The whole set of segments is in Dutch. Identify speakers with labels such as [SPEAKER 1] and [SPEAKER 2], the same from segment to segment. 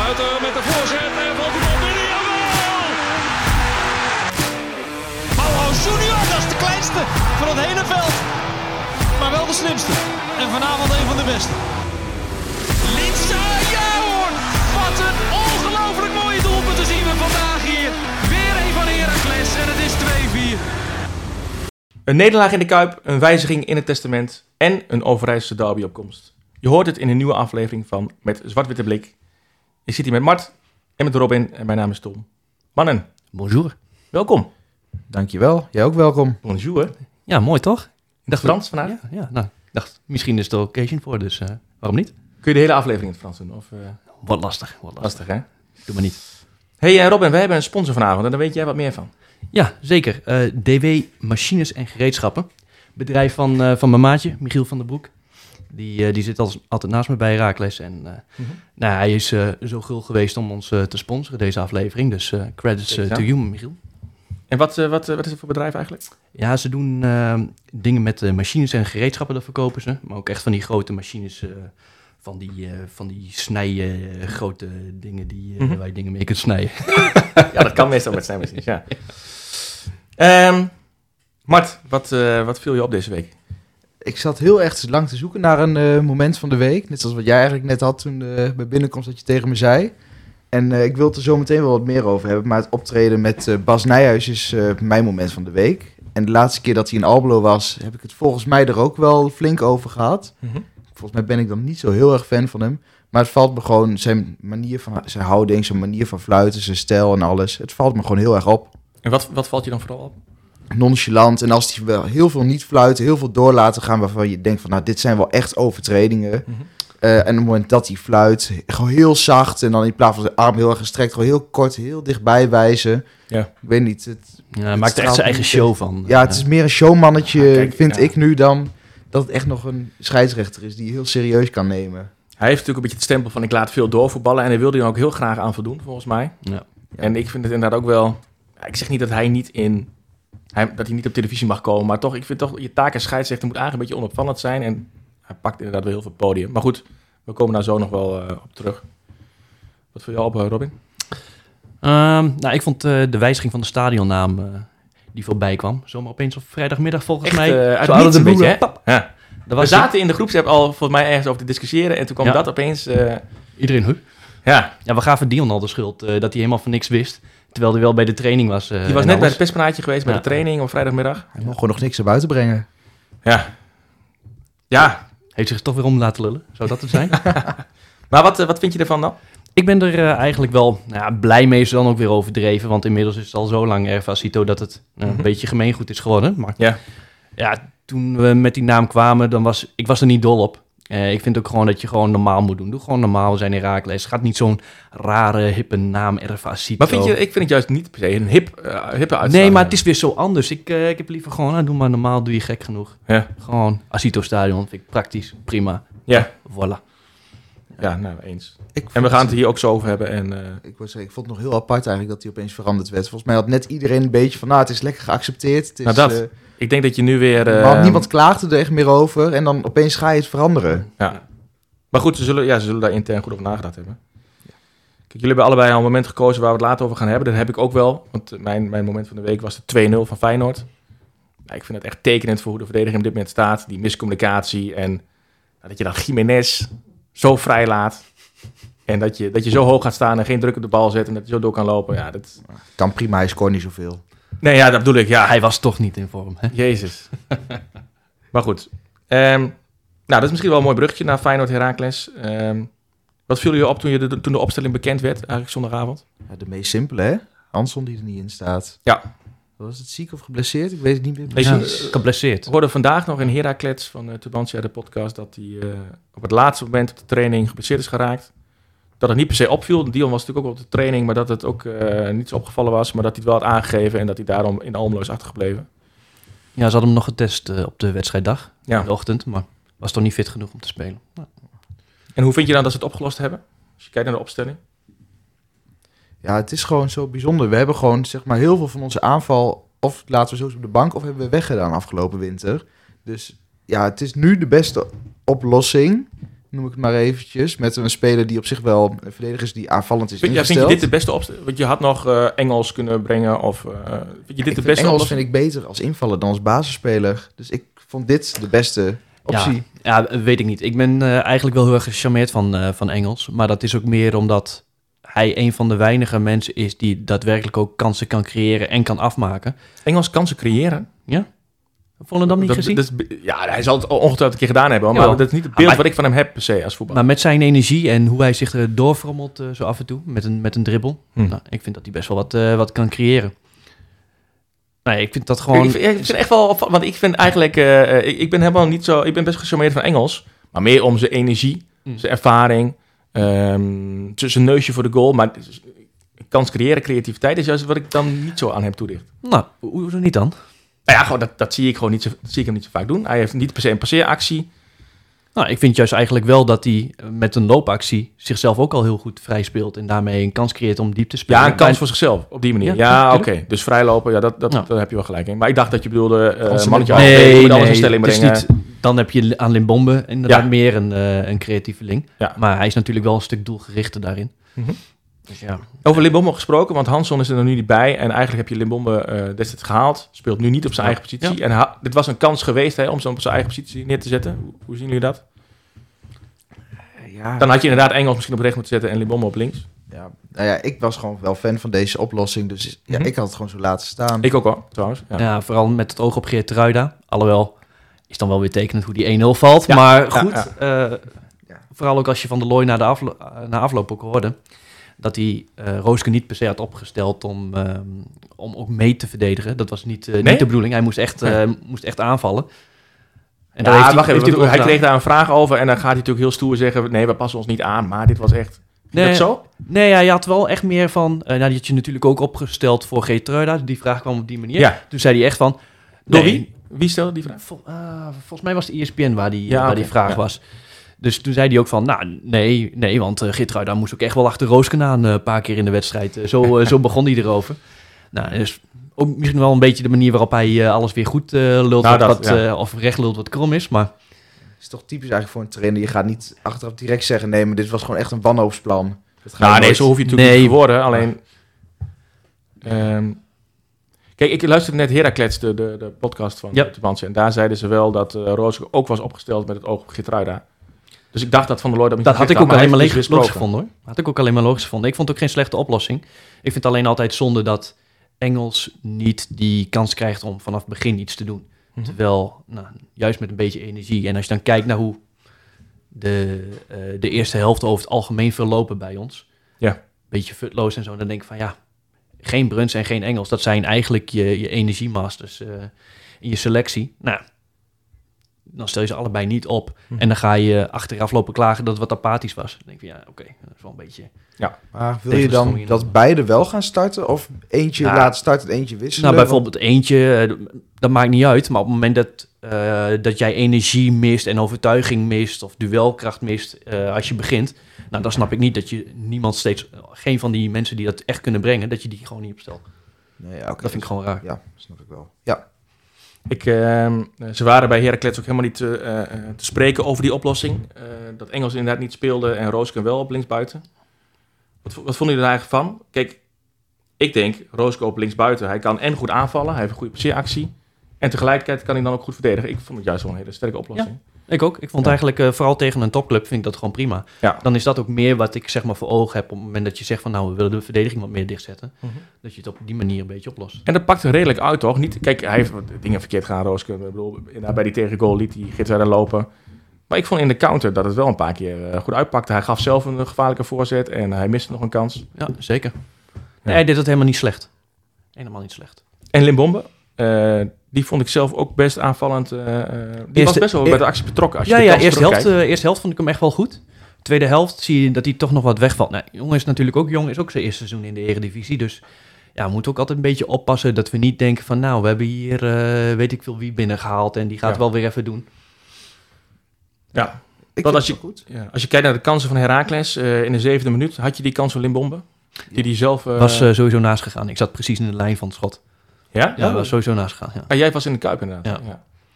[SPEAKER 1] Ruiter met de voorzet en valt die bal binnen. Jawel! Paulo Junior, dat is de kleinste van het hele veld. Maar wel de slimste. En vanavond een van de beste. Linsa, ja hoor! Wat een ongelooflijk mooie doelpunt zien we vandaag hier. Weer een van Heracles en het is 2-4.
[SPEAKER 2] Een nederlaag in de Kuip, een wijziging in het testament en een Overijsselse derbyopkomst. Je hoort het in een nieuwe aflevering van Met Zwart-Witte Blik. Ik zit hier met Mart en met Robin en mijn naam is Tom. Mannen,
[SPEAKER 3] Bonjour.
[SPEAKER 2] welkom.
[SPEAKER 4] Dankjewel, jij ook welkom.
[SPEAKER 2] Bonjour.
[SPEAKER 3] Ja, mooi toch?
[SPEAKER 2] Ik dacht Frans vandaag.
[SPEAKER 3] Ja, nou, ik dacht, misschien is er occasion voor, dus waarom niet?
[SPEAKER 2] Kun je de hele aflevering in het Frans doen? Of,
[SPEAKER 3] Wat lastig.
[SPEAKER 2] lastig, hè?
[SPEAKER 3] Doe maar niet.
[SPEAKER 2] Hey Robin, wij hebben een sponsor vanavond en daar weet jij wat meer van.
[SPEAKER 3] Ja, zeker. DW Machines en Gereedschappen. Bedrijf van mijn maatje, Michiel van der Broek. Die zit altijd naast me bij Heracles. En nou, hij is zo gul geweest om ons te sponsoren, deze aflevering. Dus credits to you, Michiel.
[SPEAKER 2] En wat is het voor bedrijf eigenlijk?
[SPEAKER 3] Ja, ze doen dingen met machines en gereedschappen, dat verkopen ze. Maar ook echt van die grote machines, van die grote dingen waar je dingen mee kunt snijden.
[SPEAKER 2] Ja, dat kan meestal met snijmachines, ja. Mart, wat viel je op deze week?
[SPEAKER 4] Ik zat heel erg lang te zoeken naar een moment van de week. Net zoals wat jij eigenlijk net had toen bij binnenkomst dat je tegen me zei. En ik wil het er zo meteen wel wat meer over hebben. Maar het optreden met Bas Nijhuis is mijn moment van de week. En de laatste keer dat hij in Almelo was, heb ik het volgens mij er ook wel flink over gehad. Volgens mij ben ik dan niet zo heel erg fan van hem. Maar het valt me gewoon, zijn manier van, zijn houding, zijn manier van fluiten, zijn stijl en alles. Het valt me gewoon heel erg op.
[SPEAKER 2] En wat valt je dan vooral op?
[SPEAKER 4] Nonchalant. En als hij wel heel veel niet fluiten, heel veel door laten gaan waarvan je denkt van, nou, dit zijn wel echt overtredingen. En op het moment dat hij fluit, gewoon heel zacht en dan in plaats van zijn arm heel erg gestrekt, gewoon heel kort, heel dichtbij wijzen.
[SPEAKER 2] Ja.
[SPEAKER 4] Ik weet niet.
[SPEAKER 3] Hij maakt er echt zijn eigen show van.
[SPEAKER 4] Ja, het is meer een showmannetje,
[SPEAKER 2] Kijk,
[SPEAKER 4] vind ik nu dan, dat het echt nog een scheidsrechter is die je heel serieus kan nemen.
[SPEAKER 2] Hij heeft natuurlijk een beetje het stempel van ik laat veel doorvoetballen en hij wilde er ook heel graag aan voldoen, volgens mij.
[SPEAKER 3] Ja.
[SPEAKER 2] En ik vind het inderdaad ook wel, ik zeg niet dat hij niet op televisie mag komen, maar toch, ik vind toch, je taak als scheidsrechter moet eigenlijk een beetje onopvallend zijn en hij pakt inderdaad wel heel veel podium. Maar goed, we komen daar zo nog wel op terug. Wat viel jou op, Robin?
[SPEAKER 3] Nou, ik vond de wijziging van de stadionnaam die voorbij kwam. Zomaar opeens op vrijdagmiddag volgens mij.
[SPEAKER 2] Uit
[SPEAKER 3] Zo
[SPEAKER 2] het
[SPEAKER 3] out of
[SPEAKER 2] niets
[SPEAKER 3] the
[SPEAKER 2] een beetje,
[SPEAKER 3] blue,
[SPEAKER 2] hè?
[SPEAKER 3] pap.
[SPEAKER 2] Ja. We zaten in de groepsapp al volgens mij ergens over te discussiëren en toen kwam dat opeens...
[SPEAKER 3] Iedereen, huh?
[SPEAKER 2] Ja,
[SPEAKER 3] Ja, we gaven Dion al de schuld dat hij helemaal van niks wist. Terwijl hij wel bij de training was.
[SPEAKER 2] die was net bij het persbanaatje geweest, bij de training op vrijdagmiddag.
[SPEAKER 4] Hij mocht gewoon nog niks naar buiten brengen.
[SPEAKER 2] Ja.
[SPEAKER 3] Heeft zich toch weer om laten lullen. Zou dat het zijn?
[SPEAKER 2] Maar wat vind je ervan dan?
[SPEAKER 3] Ik ben er eigenlijk wel blij mee, is dan ook weer overdreven. Want inmiddels is het al zo lang Ervasito dat het een beetje gemeengoed is geworden. Maar ja, toen we met die naam kwamen, ik was er niet dol op. Ik vind ook gewoon dat je gewoon normaal moet doen. Doe gewoon normaal, we zijn Heracles. Gaat niet zo'n rare, hippe naam Ervasito.
[SPEAKER 2] Maar ik vind het juist niet per se een hippe uitstraling.
[SPEAKER 3] Nee, maar het is weer zo anders. Ik heb liever gewoon, doe maar normaal, doe je gek genoeg.
[SPEAKER 2] Ja.
[SPEAKER 3] Gewoon Asito Stadion, vind ik praktisch, prima.
[SPEAKER 2] Ja.
[SPEAKER 3] Voilà.
[SPEAKER 2] Ja, nou, eens. En we gaan het hier ook zo over hebben. En,
[SPEAKER 4] ik vond het nog heel apart eigenlijk dat hij opeens veranderd werd. Volgens mij had net iedereen een beetje van, het is lekker geaccepteerd. Het is,
[SPEAKER 2] nou, ik denk dat je nu weer...
[SPEAKER 4] maar niemand klaagde er echt meer over en dan opeens ga je het veranderen.
[SPEAKER 2] Ja. Maar goed, ze zullen daar intern goed over nagedacht hebben. Ja. Kijk, jullie hebben allebei al een moment gekozen waar we het later over gaan hebben. Dat heb ik ook wel, want mijn moment van de week was de 2-0 van Feyenoord. Nou, ik vind het echt tekenend voor hoe de verdediger op dit moment staat. Die miscommunicatie en dat je dan Jiménez zo vrij laat. En dat je zo hoog gaat staan en geen druk op de bal zet en dat je zo door kan lopen. Ja, dat
[SPEAKER 4] kan prima, hij scoort niet zoveel.
[SPEAKER 2] Nee, ja, dat bedoel ik. Ja.
[SPEAKER 3] Hij was toch niet in vorm, hè?
[SPEAKER 2] Jezus. Maar goed. Nou, dat is misschien wel een mooi bruggetje naar Feyenoord Heracles. Wat viel je op toen de opstelling bekend werd, eigenlijk zondagavond?
[SPEAKER 4] Ja, de meest simpele, hè? Hansson die er niet in staat.
[SPEAKER 2] Ja.
[SPEAKER 4] Was het ziek of geblesseerd? Ik weet het niet meer
[SPEAKER 3] precies. Geblesseerd.
[SPEAKER 2] We hoorden vandaag nog in Heracles van Tubantia, de podcast, dat hij op het laatste moment op de training geblesseerd is geraakt. Dat het niet per se opviel. Dion was natuurlijk ook op de training, maar dat het ook niet zo opgevallen was. Maar dat hij het wel had aangegeven en dat hij daarom in Almelo is achtergebleven.
[SPEAKER 3] Ja, ze hadden hem nog getest op de wedstrijddag,
[SPEAKER 2] in
[SPEAKER 3] de ochtend. Maar was toch niet fit genoeg om te spelen. Ja.
[SPEAKER 2] En hoe vind je dan dat ze het opgelost hebben? Als je kijkt naar de opstelling.
[SPEAKER 4] Ja, het is gewoon zo bijzonder. We hebben gewoon zeg maar heel veel van onze aanval of laten we zo op de bank of hebben we weggedaan afgelopen winter. Dus ja, het is nu de beste oplossing. noem ik het maar eventjes. Met een speler die op zich wel een verdediger is die aanvallend is ingesteld.
[SPEAKER 2] Vind je dit de beste opstelling? Want je had nog Engels kunnen brengen of vind je dit de beste
[SPEAKER 4] Engels
[SPEAKER 2] oplossing?
[SPEAKER 4] vind ik beter als invaller dan als basisspeler. Dus ik vond dit de beste optie.
[SPEAKER 3] Ja, weet ik niet. Ik ben eigenlijk wel heel erg gecharmeerd van Engels. Maar dat is ook meer omdat hij een van de weinige mensen is die daadwerkelijk ook kansen kan creëren en kan afmaken.
[SPEAKER 2] Engels kansen creëren?
[SPEAKER 3] Ja. Volendam niet gezien?
[SPEAKER 2] Hij zal het ongetwijfeld een keer gedaan hebben. Maar dat is niet het beeld wat ik van hem heb per se als voetballer.
[SPEAKER 3] Maar met zijn energie en hoe hij zich doorfrommelt zo af en toe met een dribbel. Nou, ik vind dat hij best wel wat kan creëren. Nee, ik vind dat gewoon...
[SPEAKER 2] Ik vind echt wel... Want ik vind eigenlijk... ik ben helemaal niet zo... Ik ben best gecharmeerd van Engels. Maar meer om zijn energie, zijn ervaring, zijn neusje voor de goal. Maar kans creëren, creativiteit is juist wat ik dan niet zo aan hem toedicht.
[SPEAKER 3] Nou, hoezo niet dan?
[SPEAKER 2] Nou ja, gewoon dat zie ik gewoon niet zie ik hem niet zo vaak doen. Hij heeft niet per se een passeeractie.
[SPEAKER 3] Nou, ik vind juist eigenlijk wel dat hij met een loopactie zichzelf ook al heel goed vrij speelt en daarmee een kans creëert om diep te spelen.
[SPEAKER 2] Ja, een kans voor zichzelf op die manier. Ja, oké. Dus vrijlopen, daar heb je wel gelijk in. Maar ik dacht dat je bedoelde mannetje
[SPEAKER 3] nee,
[SPEAKER 2] alles in stelling brengen.
[SPEAKER 3] Niet, dan heb je aan Limbombe inderdaad meer een creatieveling. Ja. Maar hij is natuurlijk wel een stuk doelgerichter daarin.
[SPEAKER 2] Mm-hmm. Dus ja. Over Limbombe gesproken, want Hansson is er nu niet bij. En eigenlijk heb je Limbombe destijds gehaald. Speelt nu niet op zijn eigen positie. Ja. En dit was een kans geweest om zo op zijn eigen positie neer te zetten. Hoe zien jullie dat? Ja. Dan had je inderdaad Engels misschien op rechts moeten zetten en Limbombe op links.
[SPEAKER 4] Ja, nou ja, ik was gewoon wel fan van deze oplossing. Dus ja, ik had het gewoon zo laten staan.
[SPEAKER 2] Ik ook al, trouwens.
[SPEAKER 3] Ja, vooral met het oog op Geertruida. Alhoewel, is dan wel weer tekenend hoe die 1-0 valt. Ja. Maar goed, vooral ook als je Van der Looy na afloop ook hoorde... dat hij Rooske niet per se had opgesteld om ook mee te verdedigen. Dat was niet de bedoeling. Hij moest echt aanvallen. En
[SPEAKER 2] hij kreeg daar een vraag over en dan gaat hij natuurlijk heel stoer zeggen... nee, we passen ons niet aan, maar dit was echt... Is dat zo?
[SPEAKER 3] Nee, ja, je had wel echt meer van... die had je natuurlijk ook opgesteld voor Geertruida. Die vraag kwam op die manier. Ja. Toen zei hij echt van...
[SPEAKER 2] Door wie? Wie stelde die vraag?
[SPEAKER 3] Volgens mij was het ESPN waar die vraag was. Dus toen zei hij ook van, nee, want Geertruida moest ook echt wel achter Roosken aan een paar keer in de wedstrijd. Zo begon hij erover. Nou, dus ook misschien wel een beetje de manier waarop hij alles weer goed lult, of recht lult wat krom is, maar...
[SPEAKER 4] Het is toch typisch eigenlijk voor een trainer. Je gaat niet achteraf direct zeggen, nee, maar dit was gewoon echt een wanhoopsplan.
[SPEAKER 2] Zo hoef je natuurlijk niet te worden, alleen... Kijk, ik luisterde net Heracles, de podcast van de Banse, en daar zeiden ze wel dat Roosken ook was opgesteld met het oog op Geertruida. Dus ik dacht dat Van der Looy...
[SPEAKER 3] Dat had ik ook alleen maar logisch gevonden, hoor. Had ik ook alleen maar logisch gevonden. Ik vond het ook geen slechte oplossing. Ik vind alleen altijd zonde dat Engels niet die kans krijgt om vanaf het begin iets te doen. Mm-hmm. Terwijl, juist met een beetje energie. En als je dan kijkt naar hoe de eerste helft over het algemeen verlopen bij ons. Ja. Een beetje futloos en zo. Dan denk ik van geen Bruns en geen Engels. Dat zijn eigenlijk je energiemasters in je selectie. Nou, dan stel je ze allebei niet op. En dan ga je achteraf lopen klagen dat het wat apathisch was. Dan denk je, oké, dat is wel een beetje...
[SPEAKER 4] Ja, maar wil je dan dat beide wel gaan starten? Of eentje laten starten en eentje wisselen?
[SPEAKER 3] Nou, bijvoorbeeld eentje, dat maakt niet uit. Maar op het moment dat jij energie mist en overtuiging mist... of duelkracht mist als je begint... Nou, dan snap ik niet dat je geen van die mensen die dat echt kunnen brengen... dat je die gewoon niet opstelt.
[SPEAKER 4] Nee,
[SPEAKER 3] dat vind ik gewoon raar.
[SPEAKER 4] Ja, snap ik wel. Ja.
[SPEAKER 2] Ze waren bij Heracles ook helemaal niet te spreken over die oplossing. Dat Engels inderdaad niet speelde en Roosken wel op linksbuiten. Wat vonden jullie er eigenlijk van? Kijk, ik denk, Roosken op linksbuiten, hij kan en goed aanvallen, hij heeft een goede passeeractie. En tegelijkertijd kan hij dan ook goed verdedigen. Ik vond het juist wel een hele sterke oplossing.
[SPEAKER 3] Ja, ik ook. Ik vond eigenlijk, vooral tegen een topclub, vind ik dat gewoon prima. Ja. Dan is dat ook meer wat ik zeg maar voor ogen heb op het moment dat je zegt van we willen de verdediging wat meer dichtzetten. Mm-hmm. Dat je het op die manier een beetje oplost.
[SPEAKER 2] En dat pakt er redelijk uit, toch? Niet, kijk, hij heeft dingen verkeerd gedaan, Roosken. Ik bedoel, bij die tegengoal liet hij Geertruida lopen. Maar ik vond in de counter dat het wel een paar keer goed uitpakte. Hij gaf zelf een gevaarlijke voorzet en hij miste nog een kans.
[SPEAKER 3] Ja, zeker. Nee, hij deed het helemaal niet slecht. Helemaal niet slecht.
[SPEAKER 2] En Limbombe, die vond ik zelf ook best aanvallend. Die was best wel bij de actie betrokken. Als je
[SPEAKER 3] eerste helft vond ik hem echt wel goed. Tweede helft zie je dat hij toch nog wat wegvalt. Nou, jongen is natuurlijk ook jong, is ook zijn eerste seizoen in de Eredivisie. Dus ja, we moeten ook altijd een beetje oppassen dat we niet denken van we hebben hier weet ik veel wie binnengehaald en die gaat wel weer even doen.
[SPEAKER 2] Ja, als je kijkt naar de kansen van Heracles in de 7e minuut, had je die kans van Limbombe? Die zelf...
[SPEAKER 3] Was sowieso naast gegaan. Ik zat precies in de lijn van het schot.
[SPEAKER 2] Ja?
[SPEAKER 3] Ja, was sowieso naast gegaan. Ja.
[SPEAKER 2] Jij was in de Kuip inderdaad. Ja.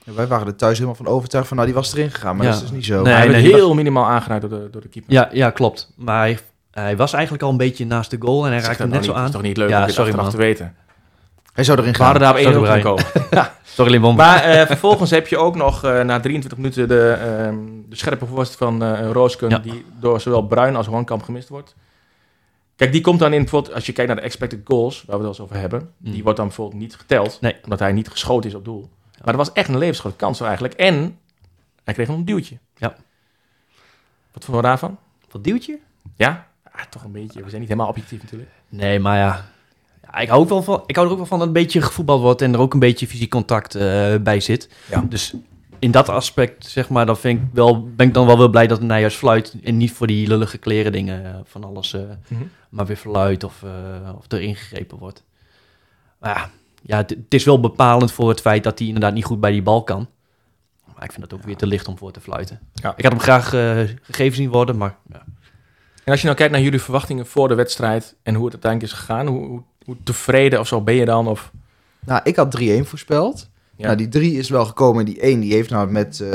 [SPEAKER 4] Ja, wij waren er thuis helemaal van overtuigd van, die was erin gegaan. Maar dat is dus niet zo.
[SPEAKER 3] Nee,
[SPEAKER 2] hij werd heel minimaal aangeraaid door de keeper.
[SPEAKER 3] Ja, klopt. Maar hij was eigenlijk al een beetje naast de goal en hij raakte net zo aan.
[SPEAKER 2] Dat is toch niet leuk om dit achteraf te weten?
[SPEAKER 4] Hij zou erin
[SPEAKER 2] We
[SPEAKER 4] gaan.
[SPEAKER 2] hadden daar op 1-0 kunnen komen.
[SPEAKER 3] Sorry, Limbom.
[SPEAKER 2] Maar vervolgens heb je ook nog na 23 minuten de scherpe voorzet van Roosken, die door zowel Bruin als Hoornkamp gemist wordt. Kijk, die komt dan in, bijvoorbeeld, als je kijkt naar de expected goals, waar we het wel eens over hebben, die wordt dan bijvoorbeeld niet geteld, omdat hij niet geschoten is op doel. Maar dat was echt een levensgrote kans eigenlijk. En hij kreeg nog een duwtje.
[SPEAKER 3] Ja.
[SPEAKER 2] Wat vonden we daarvan?
[SPEAKER 3] Wat duwtje?
[SPEAKER 2] Ja, toch een beetje. We zijn niet helemaal objectief natuurlijk.
[SPEAKER 3] Nee, maar ja, ik hou er ook wel van dat een beetje gevoetbald wordt en er ook een beetje fysiek contact bij zit. Ja. Dus in dat aspect, zeg maar, dan ben ik dan wel blij dat Nijhuis fluit en niet voor die lullige kleren dingen van alles maar weer fluit of er ingegrepen wordt. Maar ja, het is wel bepalend voor het feit dat hij inderdaad niet goed bij die bal kan. Maar ik vind dat ook weer te licht om voor te fluiten. Ja. Ik had hem graag gegeven zien worden, maar ja.
[SPEAKER 2] En als je nou kijkt naar jullie verwachtingen voor de wedstrijd en hoe het uiteindelijk is gegaan, hoe tevreden of zo ben je dan? Of?
[SPEAKER 4] Nou, ik had 3-1 voorspeld. Ja. Nou, die 3 is wel gekomen en die 1 die heeft nou met,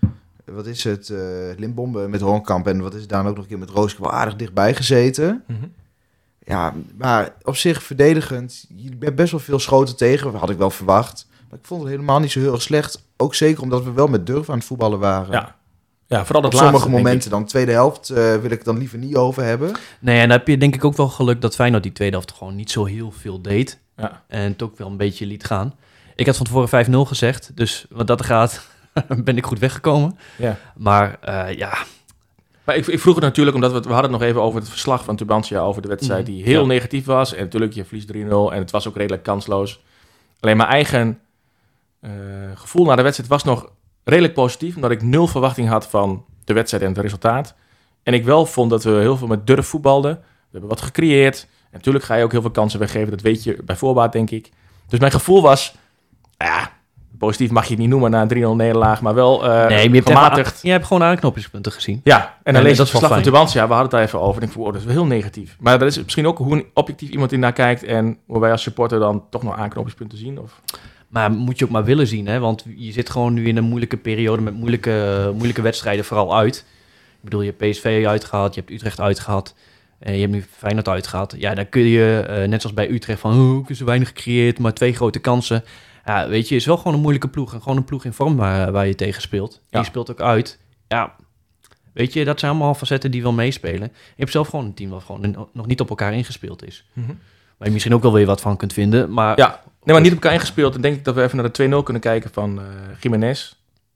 [SPEAKER 4] Limbombe met Hoornkamp en wat is het dan ook nog een keer met Rooskamp wel aardig dichtbij gezeten. Mm-hmm. Ja, maar op zich verdedigend, je hebt best wel veel schoten tegen, had ik wel verwacht. Maar ik vond het helemaal niet zo heel erg slecht. Ook zeker omdat we wel met durf aan het voetballen waren.
[SPEAKER 2] Ja, vooral dat
[SPEAKER 4] op
[SPEAKER 2] laatste,
[SPEAKER 4] sommige momenten dan. Tweede helft wil ik het dan liever niet over hebben.
[SPEAKER 3] Nee, en dan heb je denk ik ook wel geluk dat Feyenoord die tweede helft gewoon niet zo heel veel deed.
[SPEAKER 2] Ja.
[SPEAKER 3] En het ook wel een beetje liet gaan. Ik had van tevoren 5-0 gezegd, dus wat dat gaat, ben ik goed weggekomen. Ja. Maar ja...
[SPEAKER 2] Maar ik vroeg het natuurlijk, omdat we hadden het nog even over het verslag van Tubantia over de wedstrijd die heel negatief was. En natuurlijk, je verliest 3-0 en het was ook redelijk kansloos. Alleen mijn eigen gevoel na de wedstrijd was nog redelijk positief, omdat ik 0 verwachting had van de wedstrijd en het resultaat. En ik wel vond dat we heel veel met durf voetbalden. We hebben wat gecreëerd. En natuurlijk ga je ook heel veel kansen weggeven, dat weet je bij voorbaat, denk ik. Dus mijn gevoel was, positief mag je het niet noemen na een 3-0 nederlaag, maar wel gematigd.
[SPEAKER 3] Je hebt gewoon aanknopingspunten gezien.
[SPEAKER 2] Ja, en dan lees je het verslag van Tubantia, we hadden het daar even over. En ik voel, dat is wel heel negatief. Maar dat is misschien ook hoe objectief iemand in naar kijkt en hoe wij als supporter dan toch nog aanknopingspunten zien. Of...
[SPEAKER 3] Maar moet je ook maar willen zien, hè? Want je zit gewoon nu in een moeilijke periode met moeilijke wedstrijden vooral uit. Ik bedoel, je hebt PSV uitgehaald, je hebt Utrecht uitgehaald. Je hebt nu Feyenoord uitgehaald. Ja, dan kun je, net zoals bij Utrecht, van is er weinig gecreëerd, maar 2 grote kansen. Ja, weet je, is wel gewoon een moeilijke ploeg. En gewoon een ploeg in vorm waar je tegen speelt. Ja. Die speelt ook uit. Ja, weet je, dat zijn allemaal facetten die wel meespelen. Je hebt zelf gewoon een team wat gewoon nog niet op elkaar ingespeeld is. Mm-hmm. Waar je misschien ook wel weer wat van kunt vinden. Maar
[SPEAKER 2] ja, nee, maar niet op elkaar ingespeeld. Dan denk ik dat we even naar de 2-0 kunnen kijken van Jiménez.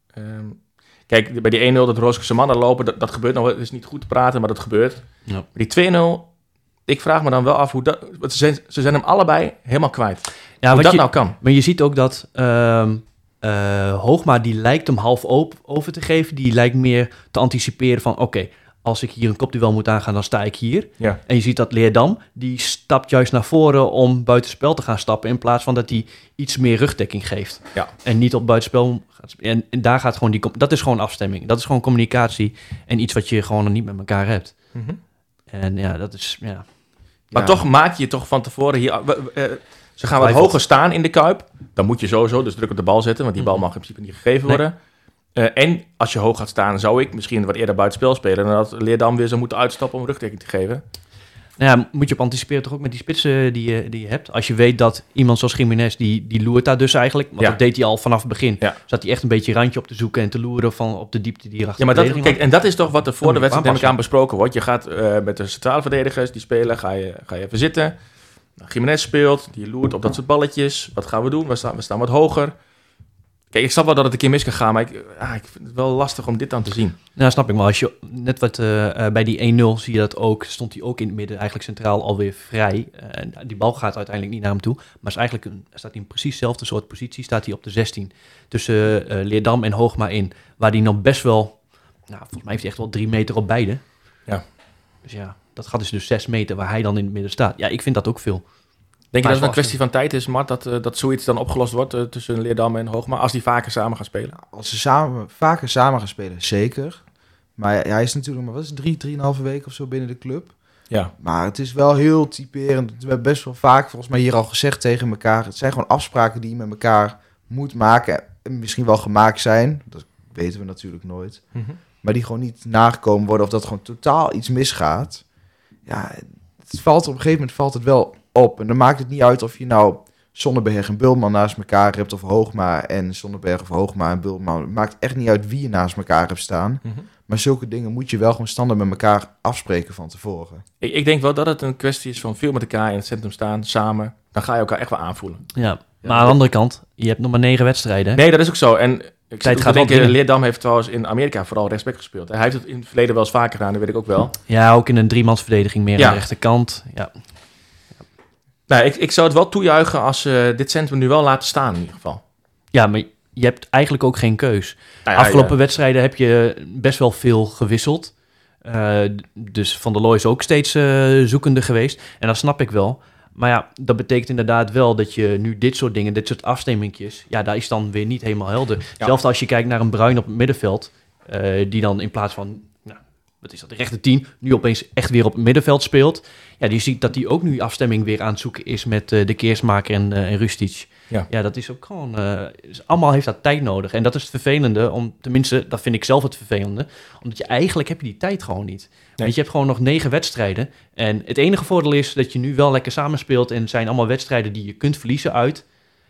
[SPEAKER 2] Kijk, bij die 1-0 dat Roosken zijn mannen lopen, dat gebeurt nog. Het is niet goed te praten, maar dat gebeurt. Ja. Die 2-0, ik vraag me dan wel af hoe dat... Ze zijn hem allebei helemaal kwijt. Ja, hoe dat nou kan.
[SPEAKER 3] Maar je ziet ook dat Hoogma, die lijkt hem half over te geven. Die lijkt meer te anticiperen van, oké, als ik hier een kopduel moet aangaan, dan sta ik hier. Ja. En je ziet dat Leerdam, die stapt juist naar voren om buitenspel te gaan stappen, in plaats van dat hij iets meer rugdekking geeft. Ja. En niet op buitenspel gaat. En daar gaat gewoon dat is gewoon afstemming. Dat is gewoon communicatie en iets wat je gewoon niet met elkaar hebt. Mm-hmm. En ja, dat is... Ja.
[SPEAKER 2] Maar toch maak je toch van tevoren hier... Ze gaan wat hoger staan in de Kuip. Dan moet je sowieso dus druk op de bal zetten, want die bal mag in principe niet gegeven worden. En als je hoog gaat staan, zou ik misschien wat eerder buitenspel spelen. En dat Leerdam weer zou moeten uitstappen om rugdekking te geven.
[SPEAKER 3] Nou ja, moet je op anticiperen toch ook met die spitsen die je hebt. Als je weet dat iemand zoals Jiménez, die loert daar dus eigenlijk. Want dat deed hij al vanaf het begin. Ja. Zat hij echt een beetje randje op te zoeken en te loeren van op de diepte die erachter.
[SPEAKER 2] Ja, maar kijk, en dat is toch wat er voor de wedstrijd met elkaar besproken wordt. Je gaat met de centrale verdedigers die spelen, ga je even zitten. Jiménez speelt, die loert op dat soort balletjes. Wat gaan we doen? We staan wat hoger. Kijk, ik snap wel dat het een keer mis kan gaan, maar ik vind het wel lastig om dit dan te zien.
[SPEAKER 3] Nou, snap ik. Maar als je net wat bij die 1-0 zie je dat ook, stond hij ook in het midden eigenlijk centraal alweer vrij. Die bal gaat uiteindelijk niet naar hem toe, maar is eigenlijk staat hij in precies dezelfde soort positie, staat hij op de 16. Tussen Leerdam en Hoogma in, waar hij nog best wel, volgens mij heeft hij echt wel 3 meter op beide. Ja. Dus ja, dat gaat dus 6 meter waar hij dan in het midden staat. Ja, ik vind dat ook veel.
[SPEAKER 2] Denk je dat het een kwestie van tijd is, Mart, dat zoiets dan opgelost wordt tussen Leerdam en Hoogma, als die vaker samen gaan spelen?
[SPEAKER 4] Als ze vaker samen gaan spelen, zeker. Maar hij is natuurlijk maar 3,5 weken of zo binnen de club. Ja. Maar het is wel heel typerend. We hebben best wel vaak, volgens mij hier al gezegd tegen elkaar, het zijn gewoon afspraken die je met elkaar moet maken. misschien wel gemaakt zijn. Dat weten we natuurlijk nooit.
[SPEAKER 2] Mm-hmm.
[SPEAKER 4] Maar die gewoon niet nagekomen worden of dat gewoon totaal iets misgaat. Ja, het valt op een gegeven moment valt het wel op. En dan maakt het niet uit of je nou Sonnenberg en Bultman naast elkaar hebt of Hoogma en Sonnenberg of Hoogma en Bultman. Het maakt echt niet uit wie je naast elkaar hebt staan.
[SPEAKER 2] Mm-hmm.
[SPEAKER 4] Maar zulke dingen moet je wel gewoon standaard met elkaar afspreken van tevoren.
[SPEAKER 2] Ik denk wel dat het een kwestie is van veel met elkaar in het centrum staan, samen. Dan ga je elkaar echt wel aanvoelen.
[SPEAKER 3] Ja, maar aan de andere kant, je hebt nog maar 9 wedstrijden. Hè?
[SPEAKER 2] Nee, dat is ook zo. En ik
[SPEAKER 3] Tijd
[SPEAKER 2] zit
[SPEAKER 3] gaat
[SPEAKER 2] te denken,
[SPEAKER 3] wel
[SPEAKER 2] Leerdam heeft trouwens in Amerika vooral rechtsback gespeeld. Hij heeft het in het verleden wel eens vaker gedaan, dat weet ik ook wel.
[SPEAKER 3] Ja, ook in een 3-mansverdediging meer
[SPEAKER 2] Ja.
[SPEAKER 3] aan de rechterkant. Ja.
[SPEAKER 2] Nou, ik zou het wel toejuichen als ze dit centrum nu wel laten staan in ieder geval.
[SPEAKER 3] Ja, maar je hebt eigenlijk ook geen keus.
[SPEAKER 2] Nou ja,
[SPEAKER 3] Afgelopen wedstrijden heb je best wel veel gewisseld. Dus Van der Looy is ook steeds zoekende geweest. En dat snap ik wel. Maar ja, dat betekent inderdaad wel dat je nu dit soort dingen, dit soort afstemmingjes, ja, daar is dan weer niet helemaal helder.
[SPEAKER 2] Ja.
[SPEAKER 3] Zelfs als je kijkt naar een Bruin op het middenveld, die dan in plaats van, nou, wat is dat, de rechter 10, nu opeens echt weer op het middenveld speelt. Ja, die ziet dat hij ook nu afstemming weer aan het zoeken is met de Keersmaker en Rustic.
[SPEAKER 2] Ja.
[SPEAKER 3] Ja, dat is ook gewoon, dus allemaal heeft dat tijd nodig. En dat is het vervelende, tenminste, dat vind ik zelf het vervelende, omdat je eigenlijk heb je die tijd gewoon niet.
[SPEAKER 2] Nee.
[SPEAKER 3] Want je hebt gewoon nog 9 wedstrijden. En het enige voordeel is dat je nu wel lekker samenspeelt en het zijn allemaal wedstrijden die je kunt verliezen uit.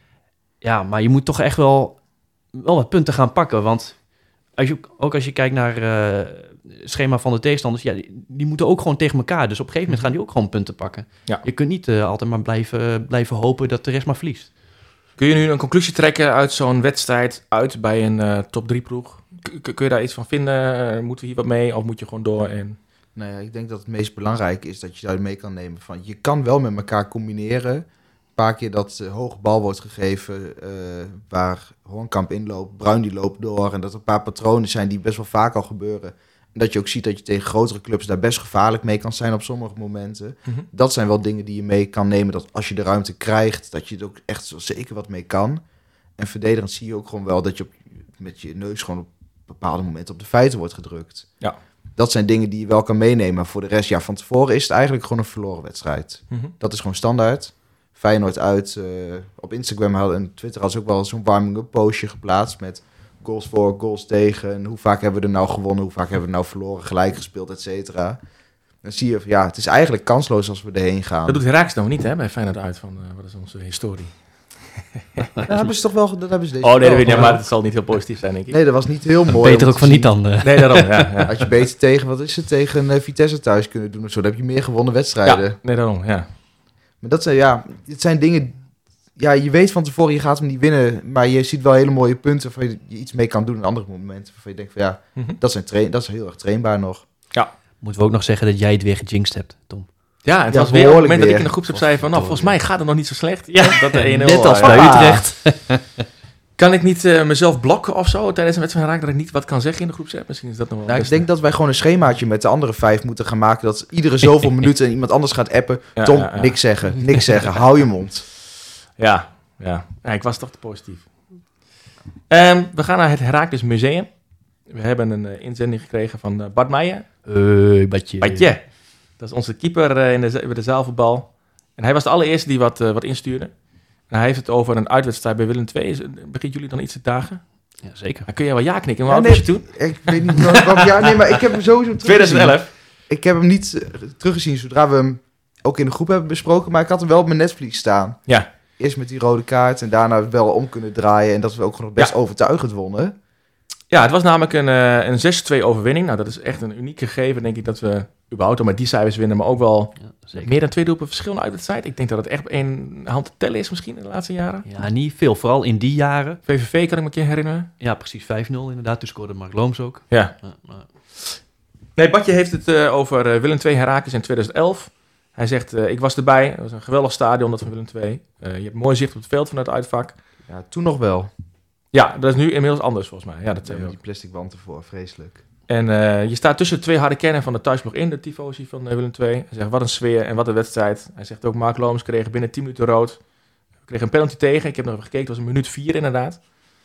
[SPEAKER 3] Ja, maar je moet toch echt wel wat punten gaan pakken. Want als je kijkt naar het schema van de tegenstanders, ja, die moeten ook gewoon tegen elkaar. Dus op een gegeven moment gaan die ook gewoon punten pakken.
[SPEAKER 2] Ja.
[SPEAKER 3] Je kunt niet altijd maar blijven hopen dat de rest maar verliest.
[SPEAKER 2] Kun je nu een conclusie trekken uit zo'n wedstrijd uit bij een top 3 ploeg? Kun je daar iets van vinden? Moeten we hier wat mee of moet je gewoon door? En...
[SPEAKER 4] Nou ja, ik denk dat het meest belangrijke is dat je daar mee kan nemen van. Je kan wel met elkaar combineren. Een paar keer dat hoge bal wordt gegeven waar Hoornkamp inloopt, Bruin die loopt door. En dat er een paar patronen zijn die best wel vaak al gebeuren. En dat je ook ziet dat je tegen grotere clubs daar best gevaarlijk mee kan zijn op sommige momenten.
[SPEAKER 2] Mm-hmm.
[SPEAKER 4] Dat zijn wel dingen die je mee kan nemen. Dat als je de ruimte krijgt, dat je er ook echt zo zeker wat mee kan. En verdedigend zie je ook gewoon wel dat je met je neus gewoon op bepaalde momenten op de feiten wordt gedrukt.
[SPEAKER 2] Ja.
[SPEAKER 4] Dat zijn dingen die je wel kan meenemen. Maar voor de rest, ja, van tevoren is het eigenlijk gewoon een verloren wedstrijd.
[SPEAKER 2] Mm-hmm.
[SPEAKER 4] Dat is gewoon standaard. Feyenoord uit. Op Instagram en Twitter had ze ook wel zo'n warming-up postje geplaatst met goals voor, goals tegen. En hoe vaak hebben we er nou gewonnen, hoe vaak hebben we nou verloren, gelijk gespeeld, et cetera. Dan zie je, ja, het is eigenlijk kansloos als we erheen gaan.
[SPEAKER 2] Dat doet Heracles nog niet, hè, bij Feyenoord uit van wat is onze historie.
[SPEAKER 4] Dat hebben ze toch wel, dat hebben ze deze
[SPEAKER 2] Oh nee, dat
[SPEAKER 4] wel
[SPEAKER 2] weet ik niet,
[SPEAKER 4] gedaan.
[SPEAKER 2] maar het zal niet heel positief zijn, denk ik.
[SPEAKER 4] Nee, dat was niet heel mooi.
[SPEAKER 3] Beter
[SPEAKER 4] om
[SPEAKER 3] ook
[SPEAKER 4] te
[SPEAKER 3] van niet
[SPEAKER 4] zien.
[SPEAKER 3] dan.
[SPEAKER 2] Nee, daarom, ja.
[SPEAKER 4] Had je beter tegen, wat is het, tegen Vitesse thuis kunnen doen of zo. Dan heb je meer gewonnen wedstrijden.
[SPEAKER 2] Ja, nee, daarom, ja.
[SPEAKER 4] Maar dat zijn, ja, het zijn dingen. Ja, je weet van tevoren, je gaat hem niet winnen. Maar je ziet wel hele mooie punten waar je iets mee kan doen in andere momenten. Waarvan je denkt van ja,
[SPEAKER 2] Mm-hmm.
[SPEAKER 4] dat is heel erg trainbaar nog.
[SPEAKER 3] Moeten we ook nog zeggen dat jij het weer gejinxed hebt, Tom.
[SPEAKER 2] Ja, het
[SPEAKER 4] Ja,
[SPEAKER 2] was weer op het moment dat
[SPEAKER 4] weer.
[SPEAKER 2] ik in de groepsapp zei van, nou, volgens mij gaat het nog niet zo slecht. Ja, dat de 1-0.
[SPEAKER 3] Net als
[SPEAKER 2] ja.
[SPEAKER 3] bij
[SPEAKER 4] Ah.
[SPEAKER 3] Utrecht.
[SPEAKER 2] Kan ik niet mezelf blokken of zo tijdens een wedstrijd raak dat ik niet wat kan zeggen in de groepsapp? Misschien is dat nog wel
[SPEAKER 4] Nou, ik
[SPEAKER 2] best.
[SPEAKER 4] denk dat wij gewoon een schemaatje met de andere 5 moeten gaan maken. Dat iedere zoveel minuten iemand anders gaat appen.
[SPEAKER 2] Ja,
[SPEAKER 4] Tom,
[SPEAKER 2] ja, ja.
[SPEAKER 4] niks zeggen, hou je mond.
[SPEAKER 2] Ja. Ja, ik was toch te positief. We gaan naar het Heracles Museum. We hebben een inzending gekregen van Bart Meijer.
[SPEAKER 3] Badje.
[SPEAKER 2] Badje. Dat is onze keeper bij de zaalvoetbal. En hij was de allereerste die wat instuurde. En hij heeft het over een uitwedstrijd bij Willem II. Begint jullie dan iets te dagen?
[SPEAKER 3] Ja, zeker.
[SPEAKER 2] Dan kun je wel ja knikken. Hoe
[SPEAKER 4] Ja,
[SPEAKER 2] oud
[SPEAKER 4] nee.
[SPEAKER 2] was je toen?
[SPEAKER 4] Ik weet niet wat, ja, nee, maar ik heb hem sowieso teruggezien.
[SPEAKER 2] 2011.
[SPEAKER 4] Ik heb hem niet teruggezien zodra we hem ook in de groep hebben besproken. Maar ik had hem wel op mijn netvlies staan.
[SPEAKER 2] Ja.
[SPEAKER 4] Eerst met die rode kaart en daarna wel om kunnen draaien. En dat we ook nog best overtuigend wonnen.
[SPEAKER 2] Ja, het was namelijk een 6-2 overwinning. Nou, dat is echt een uniek gegeven, denk ik, dat we überhaupt al met die cijfers winnen. Maar ook wel
[SPEAKER 3] Ja, zeker.
[SPEAKER 2] meer dan 2 doelpunten verschil uit het tijd. Ik denk dat het echt één hand te tellen is misschien in de laatste jaren.
[SPEAKER 3] Ja, niet veel. Vooral in die jaren.
[SPEAKER 2] VVV kan ik me een keer herinneren.
[SPEAKER 3] Ja, precies 5-0 inderdaad. Toen scoorde Mark Looms ook.
[SPEAKER 2] Ja.
[SPEAKER 3] Ja, maar-
[SPEAKER 2] Nee, Badje heeft het over Willem II Heracles in 2011. Hij zegt, ik was erbij. Het was een geweldig stadion, dat van Willem II. Je hebt mooi zicht op het veld vanuit het uitvak.
[SPEAKER 4] Ja, toen nog wel.
[SPEAKER 2] Ja, dat is nu inmiddels anders volgens mij. Ja, dat zei je ook.
[SPEAKER 4] Die plastic wand ervoor, vreselijk.
[SPEAKER 2] En je staat tussen de 2 harde kernen van de thuisblok in, de tifosi van Willem II. Hij zegt, wat een sfeer en wat een wedstrijd. Hij zegt ook, Mark Looms kreeg binnen 10 minuten rood. We kregen een penalty tegen. Ik heb nog even gekeken, het was minuut 4 inderdaad.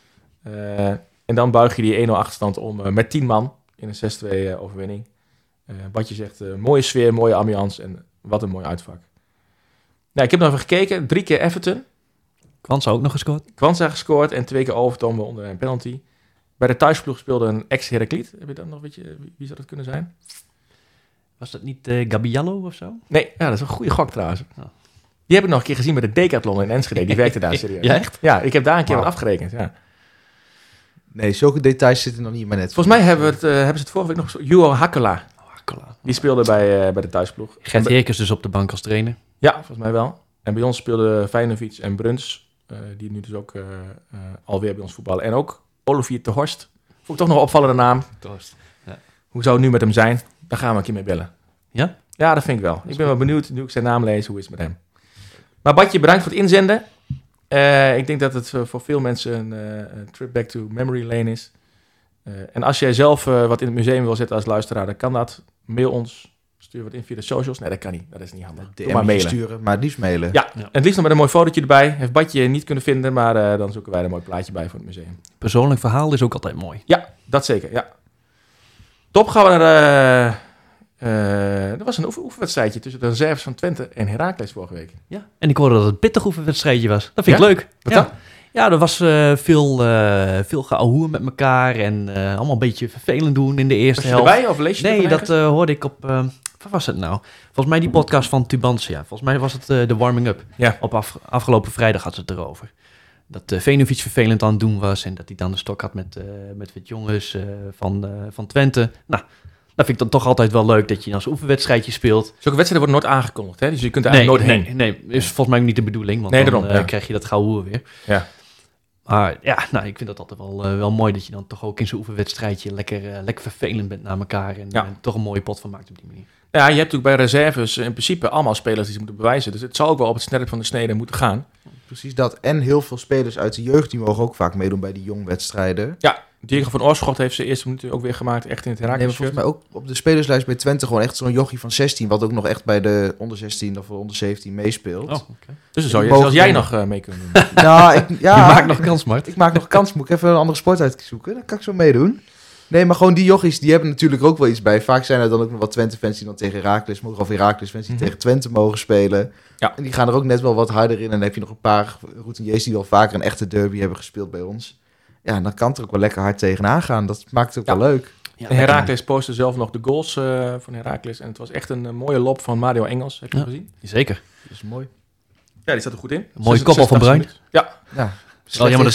[SPEAKER 2] En dan buig je die 1-0 achterstand om met 10 man in een 6-2 overwinning. Wat je zegt, mooie sfeer, mooie ambiance en wat een mooi uitvak. Nou, ik heb nog even gekeken, 3 keer Everton.
[SPEAKER 3] Kwanza ook nog gescoord.
[SPEAKER 2] Kwanza gescoord en 2 keer Overtoom onder een penalty. Bij de thuisploeg speelde een ex-Heracliet. Heb je dan nog, weet je, wie zou dat kunnen zijn?
[SPEAKER 3] Was dat niet Gabiallo of zo?
[SPEAKER 2] Nee, ja, dat is een goede gok trouwens.
[SPEAKER 3] Oh.
[SPEAKER 2] Die heb ik nog een keer gezien met de Decathlon in Enschede. Die werkte daar serieus.
[SPEAKER 3] Ja, echt?
[SPEAKER 2] Ja, ik heb daar een keer wat afgerekend, ja.
[SPEAKER 4] Nee, zulke details zitten nog niet in mijn net.
[SPEAKER 2] Volgens mij hebben ze het vorige week nog zo. Juho Hakkela. Die speelde bij de thuisploeg.
[SPEAKER 3] Gert Heerkens dus op de bank als trainer.
[SPEAKER 2] Ja, volgens mij wel. En bij ons speelden Feyenoord en Bruns, die nu dus ook alweer bij ons voetballen. En ook Olivier te Horst. Vond ik toch nog een opvallende naam.
[SPEAKER 3] Ja.
[SPEAKER 2] Hoe zou het nu met hem zijn? Daar gaan we een keer mee bellen.
[SPEAKER 3] Ja?
[SPEAKER 2] Ja, dat vind ik wel. Ik ben wel benieuwd, nu ik zijn naam lees, hoe is het met hem? Maar Badje, bedankt voor het inzenden. Ik denk dat het voor veel mensen een trip back to memory lane is. En als jij zelf wat in het museum wil zetten als luisteraar, dan kan dat. Mail ons. Stuur wat in via de socials. Nee, dat kan niet. Dat is niet handig. Doe maar mailen.
[SPEAKER 4] Sturen, maar het liefst mailen.
[SPEAKER 2] Ja, en het liefst nog met een mooi fotootje erbij. Heeft Badje niet kunnen vinden, maar dan zoeken wij er een mooi plaatje bij voor het museum.
[SPEAKER 3] Persoonlijk verhaal is ook altijd mooi.
[SPEAKER 2] Ja, dat zeker, ja. Top, gaan we naar... er was een oefenwedstrijdje tussen de reserves van Twente en Heracles vorige week.
[SPEAKER 3] Ja. En ik hoorde dat het een pittig oefenwedstrijdje was. Dat vind ik leuk.
[SPEAKER 2] Wat
[SPEAKER 3] ja.
[SPEAKER 2] dan?
[SPEAKER 3] Ja, er was veel geouwehoer met elkaar en allemaal een beetje vervelend doen in de eerste
[SPEAKER 2] Was je
[SPEAKER 3] helft.
[SPEAKER 2] erbij of lees je
[SPEAKER 3] Nee,
[SPEAKER 2] ervan
[SPEAKER 3] dat hoorde ik op... wat was het nou? Volgens mij die podcast van Tubantia. Volgens mij was het de warming-up.
[SPEAKER 2] Ja.
[SPEAKER 3] Op afgelopen vrijdag had ze het erover. Dat Venovic vervelend aan het doen was en dat hij dan de stok had met wat jongens van Twente. Nou, dat vind ik dan toch altijd wel leuk dat je dan zo'n oefenwedstrijdje speelt.
[SPEAKER 2] Zulke wedstrijden worden nooit aangekondigd, hè? Dus je kunt er eigenlijk nooit heen.
[SPEAKER 3] Nee, is volgens mij ook niet de bedoeling, want dan krijg je dat geouwehoer weer.
[SPEAKER 2] Ja.
[SPEAKER 3] Maar ja, nou, ik vind dat altijd wel mooi dat je dan toch ook in zo'n oefenwedstrijdje lekker vervelend bent naar elkaar en toch een mooie pot van maakt op die manier.
[SPEAKER 2] Ja, je hebt natuurlijk bij reserves in principe allemaal spelers die ze moeten bewijzen. Dus het zal ook wel op het scherp van de snede moeten gaan.
[SPEAKER 4] Precies dat. En heel veel spelers uit de jeugd, die mogen ook vaak meedoen bij die jongwedstrijden.
[SPEAKER 2] Ja, Diego van Oorschot heeft zijn eerste minuten ook weer gemaakt, echt in het
[SPEAKER 4] Nee,
[SPEAKER 2] Heracles
[SPEAKER 4] maar volgens mij ook op de spelerslijst bij Twente gewoon echt zo'n jochie van 16, wat ook nog echt bij de onder 16 of onder 17 meespeelt.
[SPEAKER 3] Oh, okay.
[SPEAKER 2] Dus dan zou je, zelfs jij nog mee kunnen doen.
[SPEAKER 4] Nou,
[SPEAKER 3] Je maakt nog kans, Mart.
[SPEAKER 4] Ik maak nog kans. Moet ik even een andere sport uitzoeken? Dan kan ik zo meedoen. Nee, maar gewoon die jochies, die hebben natuurlijk ook wel iets bij. Vaak zijn er dan ook nog wat Twente-fans die dan tegen Heracles mogen, of Heracles-fans die tegen Twente mogen spelen.
[SPEAKER 2] Ja.
[SPEAKER 4] En die gaan er ook net wel wat harder in. En dan heb je nog een paar routiniers die wel vaker een echte derby hebben gespeeld bij ons. Ja, en dan kan het er ook wel lekker hard tegenaan gaan. Dat maakt het ook wel leuk.
[SPEAKER 3] Ja,
[SPEAKER 2] En Heracles postte zelf nog de goals van Heracles. En het was echt een mooie lop van Mario Engels. Heb je hem gezien?
[SPEAKER 3] Zeker.
[SPEAKER 4] Dat is mooi.
[SPEAKER 2] Ja, die staat er goed in.
[SPEAKER 3] Een mooie koppel van Bruin.
[SPEAKER 2] Ja.
[SPEAKER 4] Ja.
[SPEAKER 3] Wel jammer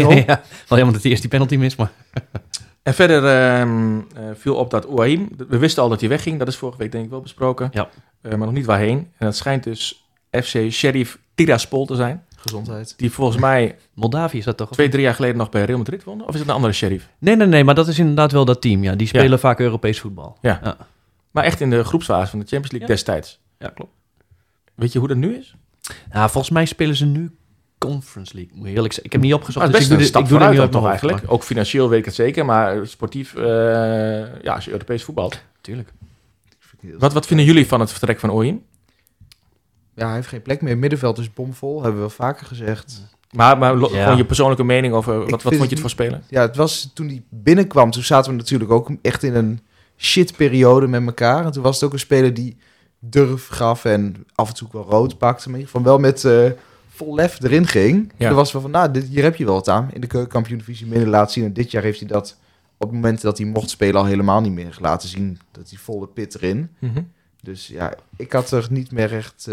[SPEAKER 3] dat hij eerst die penalty mist, maar...
[SPEAKER 2] En verder viel op dat Ouahim, we wisten al dat hij wegging. Dat is vorige week denk ik wel besproken.
[SPEAKER 3] Ja.
[SPEAKER 2] Maar nog niet waarheen. En dat schijnt dus FC Sheriff Tiraspol te zijn.
[SPEAKER 4] Gezondheid.
[SPEAKER 2] Die volgens mij
[SPEAKER 3] Moldavië is dat toch?
[SPEAKER 2] 2-3 jaar geleden nog bij Real Madrid won. Of is het een andere Sheriff?
[SPEAKER 3] Nee, maar dat is inderdaad wel dat team. Ja, die spelen vaak Europees voetbal.
[SPEAKER 2] Ja. Maar echt in de groepsfase van de Champions League destijds.
[SPEAKER 3] Ja, klopt.
[SPEAKER 2] Weet je hoe dat nu is?
[SPEAKER 3] Nou, volgens mij spelen ze nu Conference League. Moet je eerlijk zeggen. Ik heb niet opgezocht.
[SPEAKER 2] Het is best
[SPEAKER 3] dus
[SPEAKER 2] een stap
[SPEAKER 3] ik doe er
[SPEAKER 2] vooruit
[SPEAKER 3] niet
[SPEAKER 2] toch
[SPEAKER 3] op
[SPEAKER 2] eigenlijk. Ook financieel weet ik het zeker. Maar sportief, als je Europees voetbalt.
[SPEAKER 3] Tuurlijk.
[SPEAKER 2] Wat vinden jullie van het vertrek van Ouahim?
[SPEAKER 4] Ja, hij heeft geen plek meer. Middenveld is bomvol, hebben we wel vaker gezegd.
[SPEAKER 2] Maar gewoon je persoonlijke mening over wat vond je het voor spelen?
[SPEAKER 4] Ja, het was toen hij binnenkwam, toen zaten we natuurlijk ook echt in een shitperiode met elkaar. En toen was het ook een speler die durf gaf en af en toe wel rood pakte. Maar in ieder geval wel met vol lef erin ging.
[SPEAKER 2] Ja.
[SPEAKER 4] Er was wel van, nou, hier heb je wel wat aan. In de keukenkampioen-divisie midden laten zien. En dit jaar heeft hij dat op het moment dat hij mocht spelen al helemaal niet meer laten zien. Dat hij volle pit erin. Dus ja, ik had er niet meer echt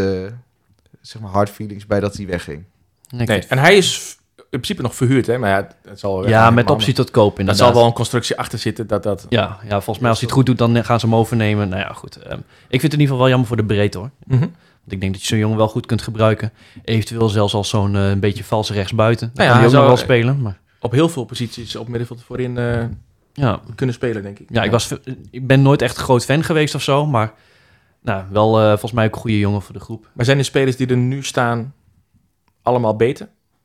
[SPEAKER 4] zeg maar hard feelings bij dat hij wegging.
[SPEAKER 2] Nee, en hij is in principe nog verhuurd, hè? Maar ja, het zal
[SPEAKER 3] met optie tot koop
[SPEAKER 2] Er
[SPEAKER 3] inderdaad.
[SPEAKER 2] zal wel een constructie achter zitten dat...
[SPEAKER 3] Ja, volgens mij als hij het goed doet, dan gaan ze hem overnemen. Nou ja, goed. Ik vind het in ieder geval wel jammer voor de breedte, hoor. Want ik denk dat je zo'n jongen wel goed kunt gebruiken. Eventueel zelfs als zo'n een beetje valse rechtsbuiten. Dan kan hij ook nog wel spelen. Maar...
[SPEAKER 2] Op heel veel posities op middenveld voorin kunnen spelen, denk ik.
[SPEAKER 3] Ja, ik ben nooit echt groot fan geweest of zo, maar nou, wel volgens mij ook een goede jongen voor de groep.
[SPEAKER 2] Maar zijn de spelers die er nu staan allemaal beter?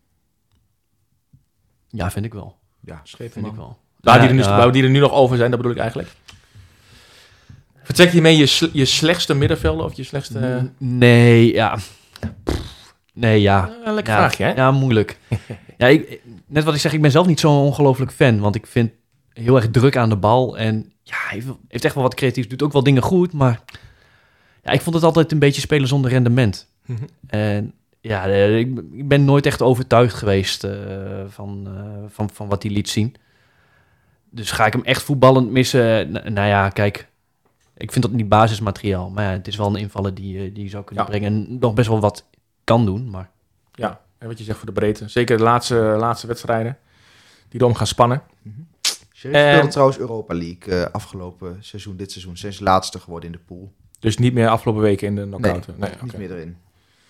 [SPEAKER 3] Ja, vind ik wel.
[SPEAKER 4] Ja,
[SPEAKER 3] Vind ik wel.
[SPEAKER 2] Die er nu nog over zijn, dat bedoel ik eigenlijk. Vertrek je mee je slechtste middenvelder of je slechtste...
[SPEAKER 3] Nee, ja.
[SPEAKER 2] lekker vraagje, hè?
[SPEAKER 3] Ja, moeilijk. Net wat ik zeg, ik ben zelf niet zo'n ongelooflijk fan, want ik vind heel erg druk aan de bal en ja, hij heeft echt wel wat creatiefs, doet ook wel dingen goed, maar ja, ik vond het altijd een beetje spelen zonder rendement. En Ja, ik ben nooit echt overtuigd geweest van wat hij liet zien. Dus ga ik hem echt voetballend missen? Nou ja, kijk, ik vind dat niet basismateriaal. Maar ja, het is wel een invaller die je zou kunnen brengen. En nog best wel wat kan doen, maar...
[SPEAKER 2] Ja, en wat je zegt voor de breedte. Zeker de laatste wedstrijden die erom gaan spannen.
[SPEAKER 4] Sheriff speelde trouwens Europa League afgelopen seizoen, dit seizoen. Zijn ze laatste geworden in de pool.
[SPEAKER 2] Dus niet meer afgelopen weken in de knock-out?
[SPEAKER 4] Nee, niet meer erin.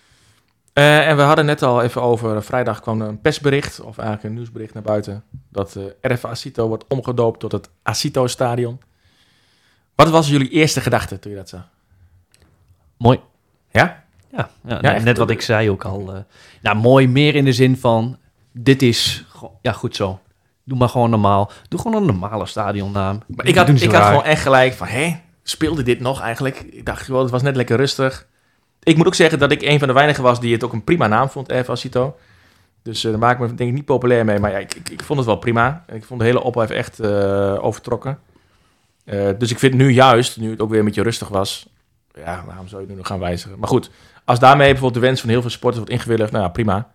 [SPEAKER 2] En we hadden net al even over, vrijdag kwam een persbericht, of eigenlijk een nieuwsbericht naar buiten, dat RF Acito wordt omgedoopt tot het Acito-stadion. Wat was jullie eerste gedachte toen je dat zag?
[SPEAKER 3] Mooi.
[SPEAKER 2] Ja?
[SPEAKER 3] Ja,
[SPEAKER 2] echt,
[SPEAKER 3] net wat ik zei ook al. Mooi meer in de zin van, dit is, goed zo. Doe maar gewoon normaal. Doe gewoon een normale stadionnaam.
[SPEAKER 2] Maar ik had gewoon echt gelijk van, speelde dit nog eigenlijk? Ik dacht, het was net lekker rustig. Ik moet ook zeggen dat ik een van de weinigen was die het ook een prima naam vond, RF Acito. Dus daar maak ik me denk ik niet populair mee. Maar ja, ik vond het wel prima. Ik vond de hele ophef echt overtrokken. Dus ik vind nu juist, nu het ook weer een beetje rustig was... Ja, waarom zou je nu nog gaan wijzigen? Maar goed, als daarmee bijvoorbeeld de wens van heel veel supporters wordt ingewilligd... Nou ja, prima.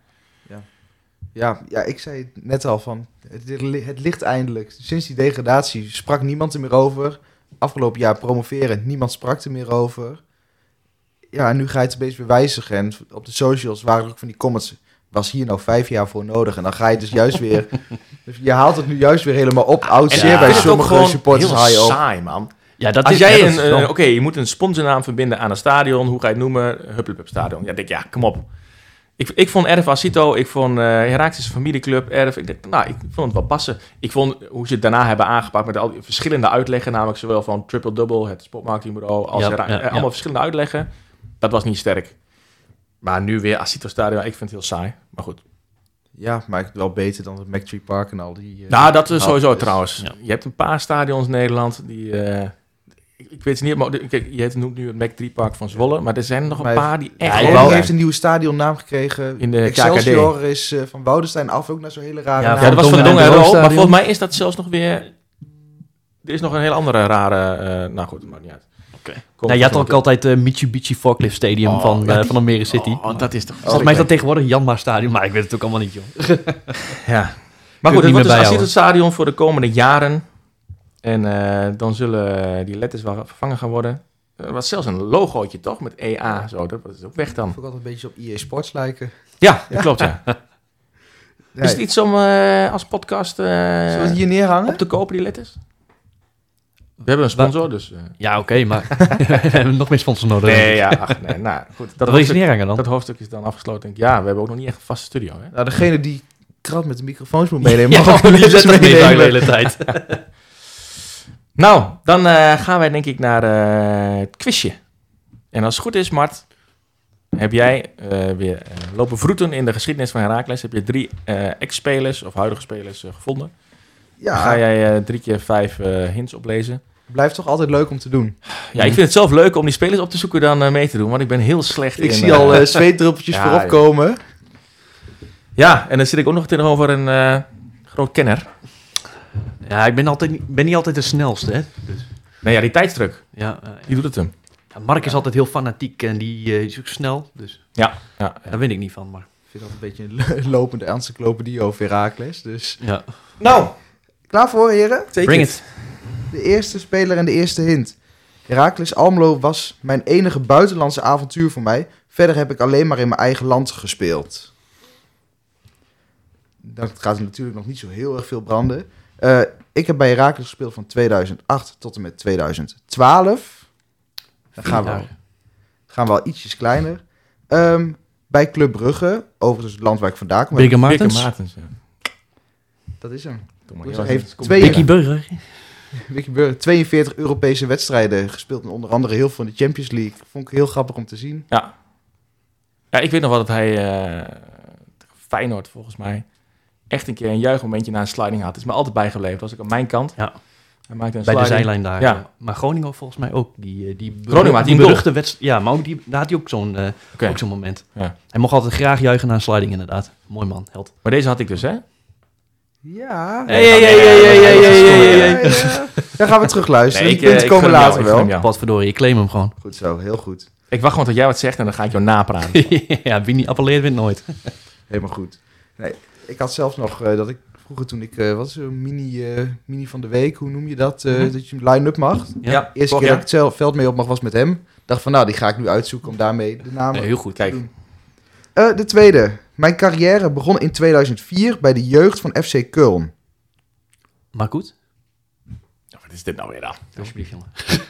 [SPEAKER 4] Ja, ik zei het net al van... Het ligt eindelijk. Sinds die degradatie sprak niemand er meer over. Afgelopen jaar promoveren, niemand sprak er meer over... Ja, en nu ga je het een beetje weer wijzigen. En op de socials waren er ook van die comments... was hier nou 5 jaar voor nodig? En dan ga je dus juist weer... Dus je haalt het nu juist weer helemaal op. Oud zeer bij sommige supporters haal je op.
[SPEAKER 2] Saai, man.
[SPEAKER 3] Ja, dat
[SPEAKER 2] als
[SPEAKER 3] is,
[SPEAKER 2] jij oké, je moet een sponsornaam verbinden aan een stadion. Hoe ga je het noemen? Hupplepup stadion. Ja, denk ja, kom op. Ik vond RF Acito, ik vond Heracles familieclub, RF... ik vond het wel passen. Ik vond hoe ze het daarna hebben aangepakt met al die verschillende uitleggen. Namelijk zowel van Triple Double, het sportmarketingbureau, als allemaal verschillende uitleggen. Dat was niet sterk. Maar nu weer Acito Stadion, ik vind het heel saai. Maar goed.
[SPEAKER 4] Ja, maar wel beter dan het McTree Park en al die...
[SPEAKER 2] dat is sowieso trouwens. Ja. Je hebt een paar stadions in Nederland die... ik weet het niet, maar je noemt nu het McTree Park van Zwolle. Maar er zijn nog een paar die echt...
[SPEAKER 4] Hij heeft een nieuwe stadionnaam gekregen.
[SPEAKER 2] In de
[SPEAKER 4] Excelsior
[SPEAKER 2] KKD.
[SPEAKER 4] Is van Woudenstein af ook naar zo'n hele rare naam.
[SPEAKER 2] Ja, dat was van Dongen en Roo. Maar volgens mij is dat zelfs nog weer... Er is nog een hele andere rare... nou goed, dat maakt niet uit.
[SPEAKER 3] Okay. Je had ook altijd Mitsubishi Forklift Stadium van Almere City.
[SPEAKER 2] Dat is toch...
[SPEAKER 3] Volgens mij is dat tegenwoordig Janmaar Stadion, maar ik weet het ook allemaal niet, joh.
[SPEAKER 2] Ja. Maar goed, het wordt dus Acito Stadion voor de komende jaren. En dan zullen die letters wel vervangen gaan worden. Er was zelfs een logootje, toch? Met EA, zo. Dat is ook weg dan.
[SPEAKER 4] Dat ook altijd een beetje op EA Sports lijken.
[SPEAKER 2] Ja, dat klopt, ja. Is het iets om als podcast
[SPEAKER 4] zullen we het hier neerhangen?
[SPEAKER 2] Op te kopen, die letters? We hebben een sponsor, dus...
[SPEAKER 3] Ja, oké, maar we hebben nog meer sponsors nodig.
[SPEAKER 2] Nee, nou goed.
[SPEAKER 3] Dat wil je neerhangen dan?
[SPEAKER 2] Dat hoofdstuk is dan afgesloten. Denk ik, ja, we hebben ook nog niet echt een vaste studio. Hè?
[SPEAKER 4] Nou, degene die krat met de microfoons moet meenemen,
[SPEAKER 3] mag ook die zetten mee de hele tijd.
[SPEAKER 2] Nou, dan gaan wij denk ik naar het quizje. En als het goed is, Mart, heb jij weer lopen vroeten in de geschiedenis van Heracles. Heb je 3 ex-spelers of huidige spelers gevonden.
[SPEAKER 4] Ja.
[SPEAKER 2] Dan ga jij 3 keer 5 hints oplezen.
[SPEAKER 4] Blijft toch altijd leuk om te doen.
[SPEAKER 2] Ja, ik vind het zelf leuk om die spelers op te zoeken dan mee te doen. Want ik ben heel slecht in...
[SPEAKER 4] Ik zie al zweetdruppeltjes voorop komen.
[SPEAKER 2] Ja, en dan zit ik ook nog tegenover een groot kenner.
[SPEAKER 3] Ja, ik ben niet altijd de snelste, hè. Dus.
[SPEAKER 2] Nee, ja, die tijdsdruk.
[SPEAKER 3] Ja,
[SPEAKER 2] die doet het hem.
[SPEAKER 3] Ja, Mark is altijd heel fanatiek en die is ook snel. Dus
[SPEAKER 2] ja.
[SPEAKER 3] Daar weet ik niet van, maar...
[SPEAKER 4] Ik vind dat een beetje een lopende encyclopedie over Heracles. Dus.
[SPEAKER 3] Ja.
[SPEAKER 4] Nou, klaar voor, heren?
[SPEAKER 3] Bring it.
[SPEAKER 4] De eerste speler en de eerste hint. Heracles Almelo was mijn enige buitenlandse avontuur voor mij. Verder heb ik alleen maar in mijn eigen land gespeeld. Dat gaat natuurlijk nog niet zo heel erg veel branden. Ik heb bij Heracles gespeeld van 2008 tot en met 2012. Dan gaan we al ietsjes kleiner. Bij Club Brugge, overigens het land waar ik vandaan kom.
[SPEAKER 3] Bigger Martens,
[SPEAKER 2] ja.
[SPEAKER 4] Dat is hem.
[SPEAKER 3] Heeft Vicky Burger.
[SPEAKER 4] Vicky Burger, 42 Europese wedstrijden gespeeld. En onder andere heel veel in de Champions League. Vond ik heel grappig om te zien.
[SPEAKER 2] Ja, ik weet nog wel dat hij Feyenoord volgens mij echt een keer een juichmomentje na een sliding had. Het is me altijd bijgebleven. Dat was ook aan mijn kant.
[SPEAKER 3] Ja.
[SPEAKER 2] Hij maakte een
[SPEAKER 3] bij
[SPEAKER 2] sliding.
[SPEAKER 3] de zijlijn daar.
[SPEAKER 2] Ja.
[SPEAKER 3] Maar Groningen volgens mij ook. Die
[SPEAKER 2] beruchte
[SPEAKER 3] wedstrijd. Ja, maar ook daar had hij ook zo'n moment.
[SPEAKER 2] Ja.
[SPEAKER 3] Hij mocht altijd graag juichen na een sliding inderdaad. Mooi man, held.
[SPEAKER 2] Maar deze had ik dus, hè?
[SPEAKER 4] Ja.
[SPEAKER 3] Hey.
[SPEAKER 4] Dan gaan we terug luisteren.
[SPEAKER 2] Nee,
[SPEAKER 4] de punten komen later wel.
[SPEAKER 3] Wat verdorie, ik claim hem gewoon.
[SPEAKER 4] Goed zo, heel goed.
[SPEAKER 2] Ik wacht gewoon tot jij wat zegt en dan ga ik jou napraten.
[SPEAKER 3] Ja, wie niet appelleert, wint nooit.
[SPEAKER 4] Helemaal goed. Nee, ik had zelfs nog dat ik vroeger toen ik... wat is zo'n mini van de week? Hoe noem je dat? Dat je een line-up mag.
[SPEAKER 2] Ja,
[SPEAKER 4] Eerste keer dat ik het veld mee op mag was met hem. Dacht van, nou, die ga ik nu uitzoeken om daarmee de naam
[SPEAKER 2] heel goed, kijk.
[SPEAKER 4] te doen. De tweede. Mijn carrière begon in 2004 bij de jeugd van FC Köln.
[SPEAKER 3] Maar goed.
[SPEAKER 2] Wat is dit nou weer dan?
[SPEAKER 3] Alsjeblieft, jongen.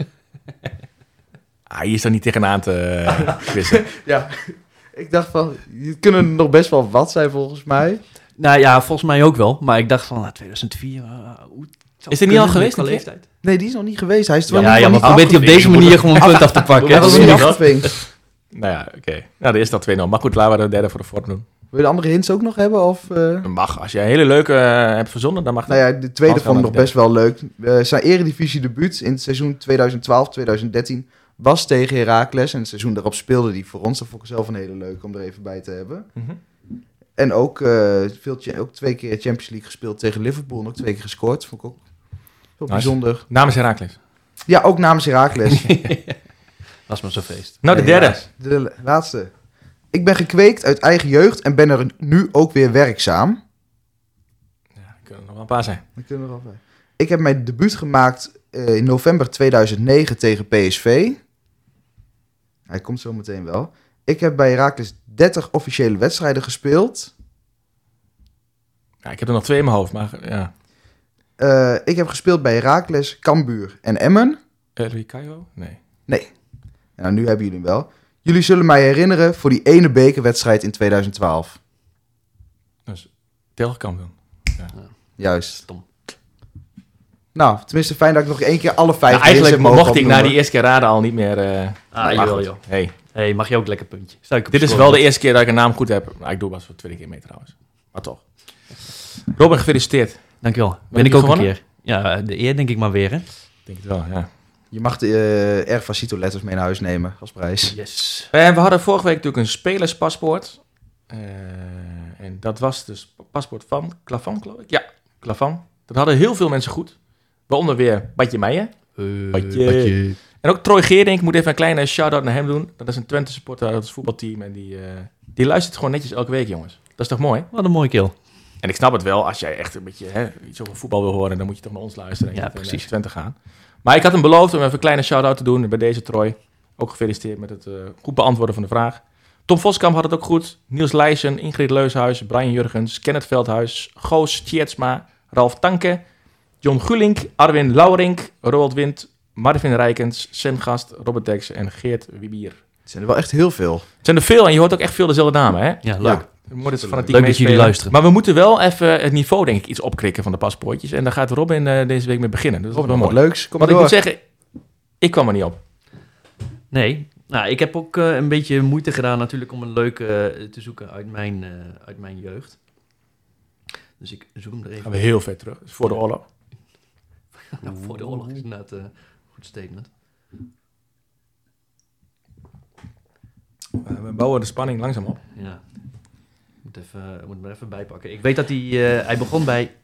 [SPEAKER 2] Hier is er niet tegenaan te quizzen.
[SPEAKER 4] Ja, ik dacht van, het kunnen nog best wel wat zijn volgens mij.
[SPEAKER 3] Nou ja, volgens mij ook wel. Maar ik dacht van, 2004...
[SPEAKER 2] Is er niet al geweest?
[SPEAKER 3] Qua leeftijd?
[SPEAKER 4] Nee, die is nog niet geweest. Hij is er
[SPEAKER 3] Ja,
[SPEAKER 4] wel
[SPEAKER 3] maar probeert hij op deze manier gewoon een punt af te pakken.
[SPEAKER 4] Hij was
[SPEAKER 3] hè?
[SPEAKER 4] nog
[SPEAKER 3] Dat
[SPEAKER 4] niet
[SPEAKER 3] is niet-
[SPEAKER 4] afgevinkt.
[SPEAKER 2] Nou ja, oké. Nou, er is dat 2-0. Maar goed, laten we de derde voor de vorm doen.
[SPEAKER 4] Wil je de andere hints ook nog hebben? Of,
[SPEAKER 2] Dat mag. Als je een hele leuke hebt verzonnen, dan mag dat.
[SPEAKER 4] Nou ja, de tweede
[SPEAKER 2] Hans
[SPEAKER 4] vond ik
[SPEAKER 2] kan
[SPEAKER 4] nog best wel leuk. Zijn eredivisie debuut in het seizoen 2012-2013 was tegen Heracles. En het seizoen daarop speelde hij voor ons. Dat vond ik zelf een hele leuke om er even bij te hebben.
[SPEAKER 2] Mhm.
[SPEAKER 4] En ook, ook 2 keer Champions League gespeeld tegen Liverpool. En ook 2 keer gescoord. Vond ik ook heel
[SPEAKER 2] Nice.
[SPEAKER 4] bijzonder.
[SPEAKER 2] Namens Heracles.
[SPEAKER 4] Ja, ook namens Heracles.
[SPEAKER 3] Was maar zo'n feest.
[SPEAKER 2] Nou, de
[SPEAKER 4] Nee,
[SPEAKER 2] derde.
[SPEAKER 4] helaas. De laatste. Ik ben gekweekt uit eigen jeugd en ben er nu ook weer werkzaam.
[SPEAKER 2] Ja, er kunnen er nog wel een paar zijn.
[SPEAKER 4] Dan kunnen we er al bij. Ik heb mijn debuut gemaakt in november 2009 tegen PSV. Hij komt zo meteen wel. Ik heb bij Heracles 30 officiële wedstrijden gespeeld.
[SPEAKER 2] Ja, ik heb er nog 2 in mijn hoofd, maar ja.
[SPEAKER 4] Ik heb gespeeld bij Heracles, Cambuur en Emmen.
[SPEAKER 2] Elri Caio? Nee.
[SPEAKER 4] En nou, nu hebben jullie hem wel. Jullie zullen mij herinneren voor die ene bekerwedstrijd in 2012.
[SPEAKER 2] Dus Telkamp dan.
[SPEAKER 4] Juist.
[SPEAKER 3] Stom.
[SPEAKER 4] Nou, tenminste fijn dat ik nog 1 keer alle 5
[SPEAKER 2] Nou, eigenlijk
[SPEAKER 4] heb mogen
[SPEAKER 2] mocht ik na
[SPEAKER 4] opnoemen.
[SPEAKER 2] die eerste keer raden al niet meer... maar
[SPEAKER 3] jawel,
[SPEAKER 2] goed.
[SPEAKER 3] joh.
[SPEAKER 2] Hey,
[SPEAKER 3] Hey, mag je ook lekker puntje?
[SPEAKER 2] dit is wel de eerste keer dat ik een naam goed heb. Nou, ik doe pas voor 2 keer mee trouwens. Maar toch. Robin, gefeliciteerd.
[SPEAKER 3] Dankjewel. Ben
[SPEAKER 2] je
[SPEAKER 3] ik ook een
[SPEAKER 2] gewonnen?
[SPEAKER 3] keer. Ja, de eer denk ik maar weer, hè?
[SPEAKER 2] Ik denk het wel, ja.
[SPEAKER 4] Je mag de Erfacito letters mee naar huis nemen als prijs.
[SPEAKER 3] Yes.
[SPEAKER 2] We hadden vorige week natuurlijk een spelerspaspoort. En dat was dus paspoort van Klavan, geloof ik. Ja, Klavan. Dat hadden heel veel mensen goed. Waaronder weer Badje Meijer. Badje. En ook Troy Geerdink. Ik moet even een kleine shout-out naar hem doen. Dat is een Twente supporter uit het voetbalteam. En die luistert gewoon netjes elke week, jongens. Dat is toch mooi?
[SPEAKER 3] Wat een mooie kill.
[SPEAKER 2] En ik snap het wel. Als jij echt een beetje iets over voetbal wil horen, dan moet je toch naar ons luisteren. En
[SPEAKER 3] Ja,
[SPEAKER 2] niet naar
[SPEAKER 3] precies.
[SPEAKER 2] Twente gaan. Maar ik had hem beloofd om even een kleine shout-out te doen bij deze Troy. Ook gefeliciteerd met het goed beantwoorden van de vraag. Tom Voskamp had het ook goed. Niels Leijsen, Ingrid Leushuis, Brian Jurgens, Kenneth Veldhuis, Goos Tjetsma, Ralf Tanke, John Gulink, Arwin Lauwerink, Roald Wind, Marvin Rijkens, Sengast, Robert Dex en Geert Wibier.
[SPEAKER 4] Het zijn er wel echt heel veel.
[SPEAKER 2] Het zijn er veel en je hoort ook echt veel dezelfde namen, hè?
[SPEAKER 3] Ja, leuk.
[SPEAKER 4] Ja.
[SPEAKER 2] We moeten het fanatiek
[SPEAKER 3] Leuk dat
[SPEAKER 2] meespelen.
[SPEAKER 3] jullie luisteren.
[SPEAKER 2] Maar we moeten wel even het niveau, denk ik, iets opkrikken van de paspoortjes. En daar gaat Robin deze week mee beginnen. Dus dat is wel
[SPEAKER 4] Wat
[SPEAKER 2] mooi.
[SPEAKER 4] leuks. Kom
[SPEAKER 2] Want
[SPEAKER 4] maar
[SPEAKER 2] ik
[SPEAKER 4] door.
[SPEAKER 2] moet zeggen, ik kwam er niet op.
[SPEAKER 3] Nee, nou, ik heb ook een beetje moeite gedaan natuurlijk om een leuke te zoeken uit mijn jeugd. Dus ik zoek hem er even.
[SPEAKER 2] Gaan we heel ver terug. Dus voor de oorlog.
[SPEAKER 3] Nou, voor de oorlog is inderdaad een goed statement.
[SPEAKER 2] We bouwen de spanning langzaam op.
[SPEAKER 3] Ja, moet hem er even bijpakken. Ik weet dat hij begon bij...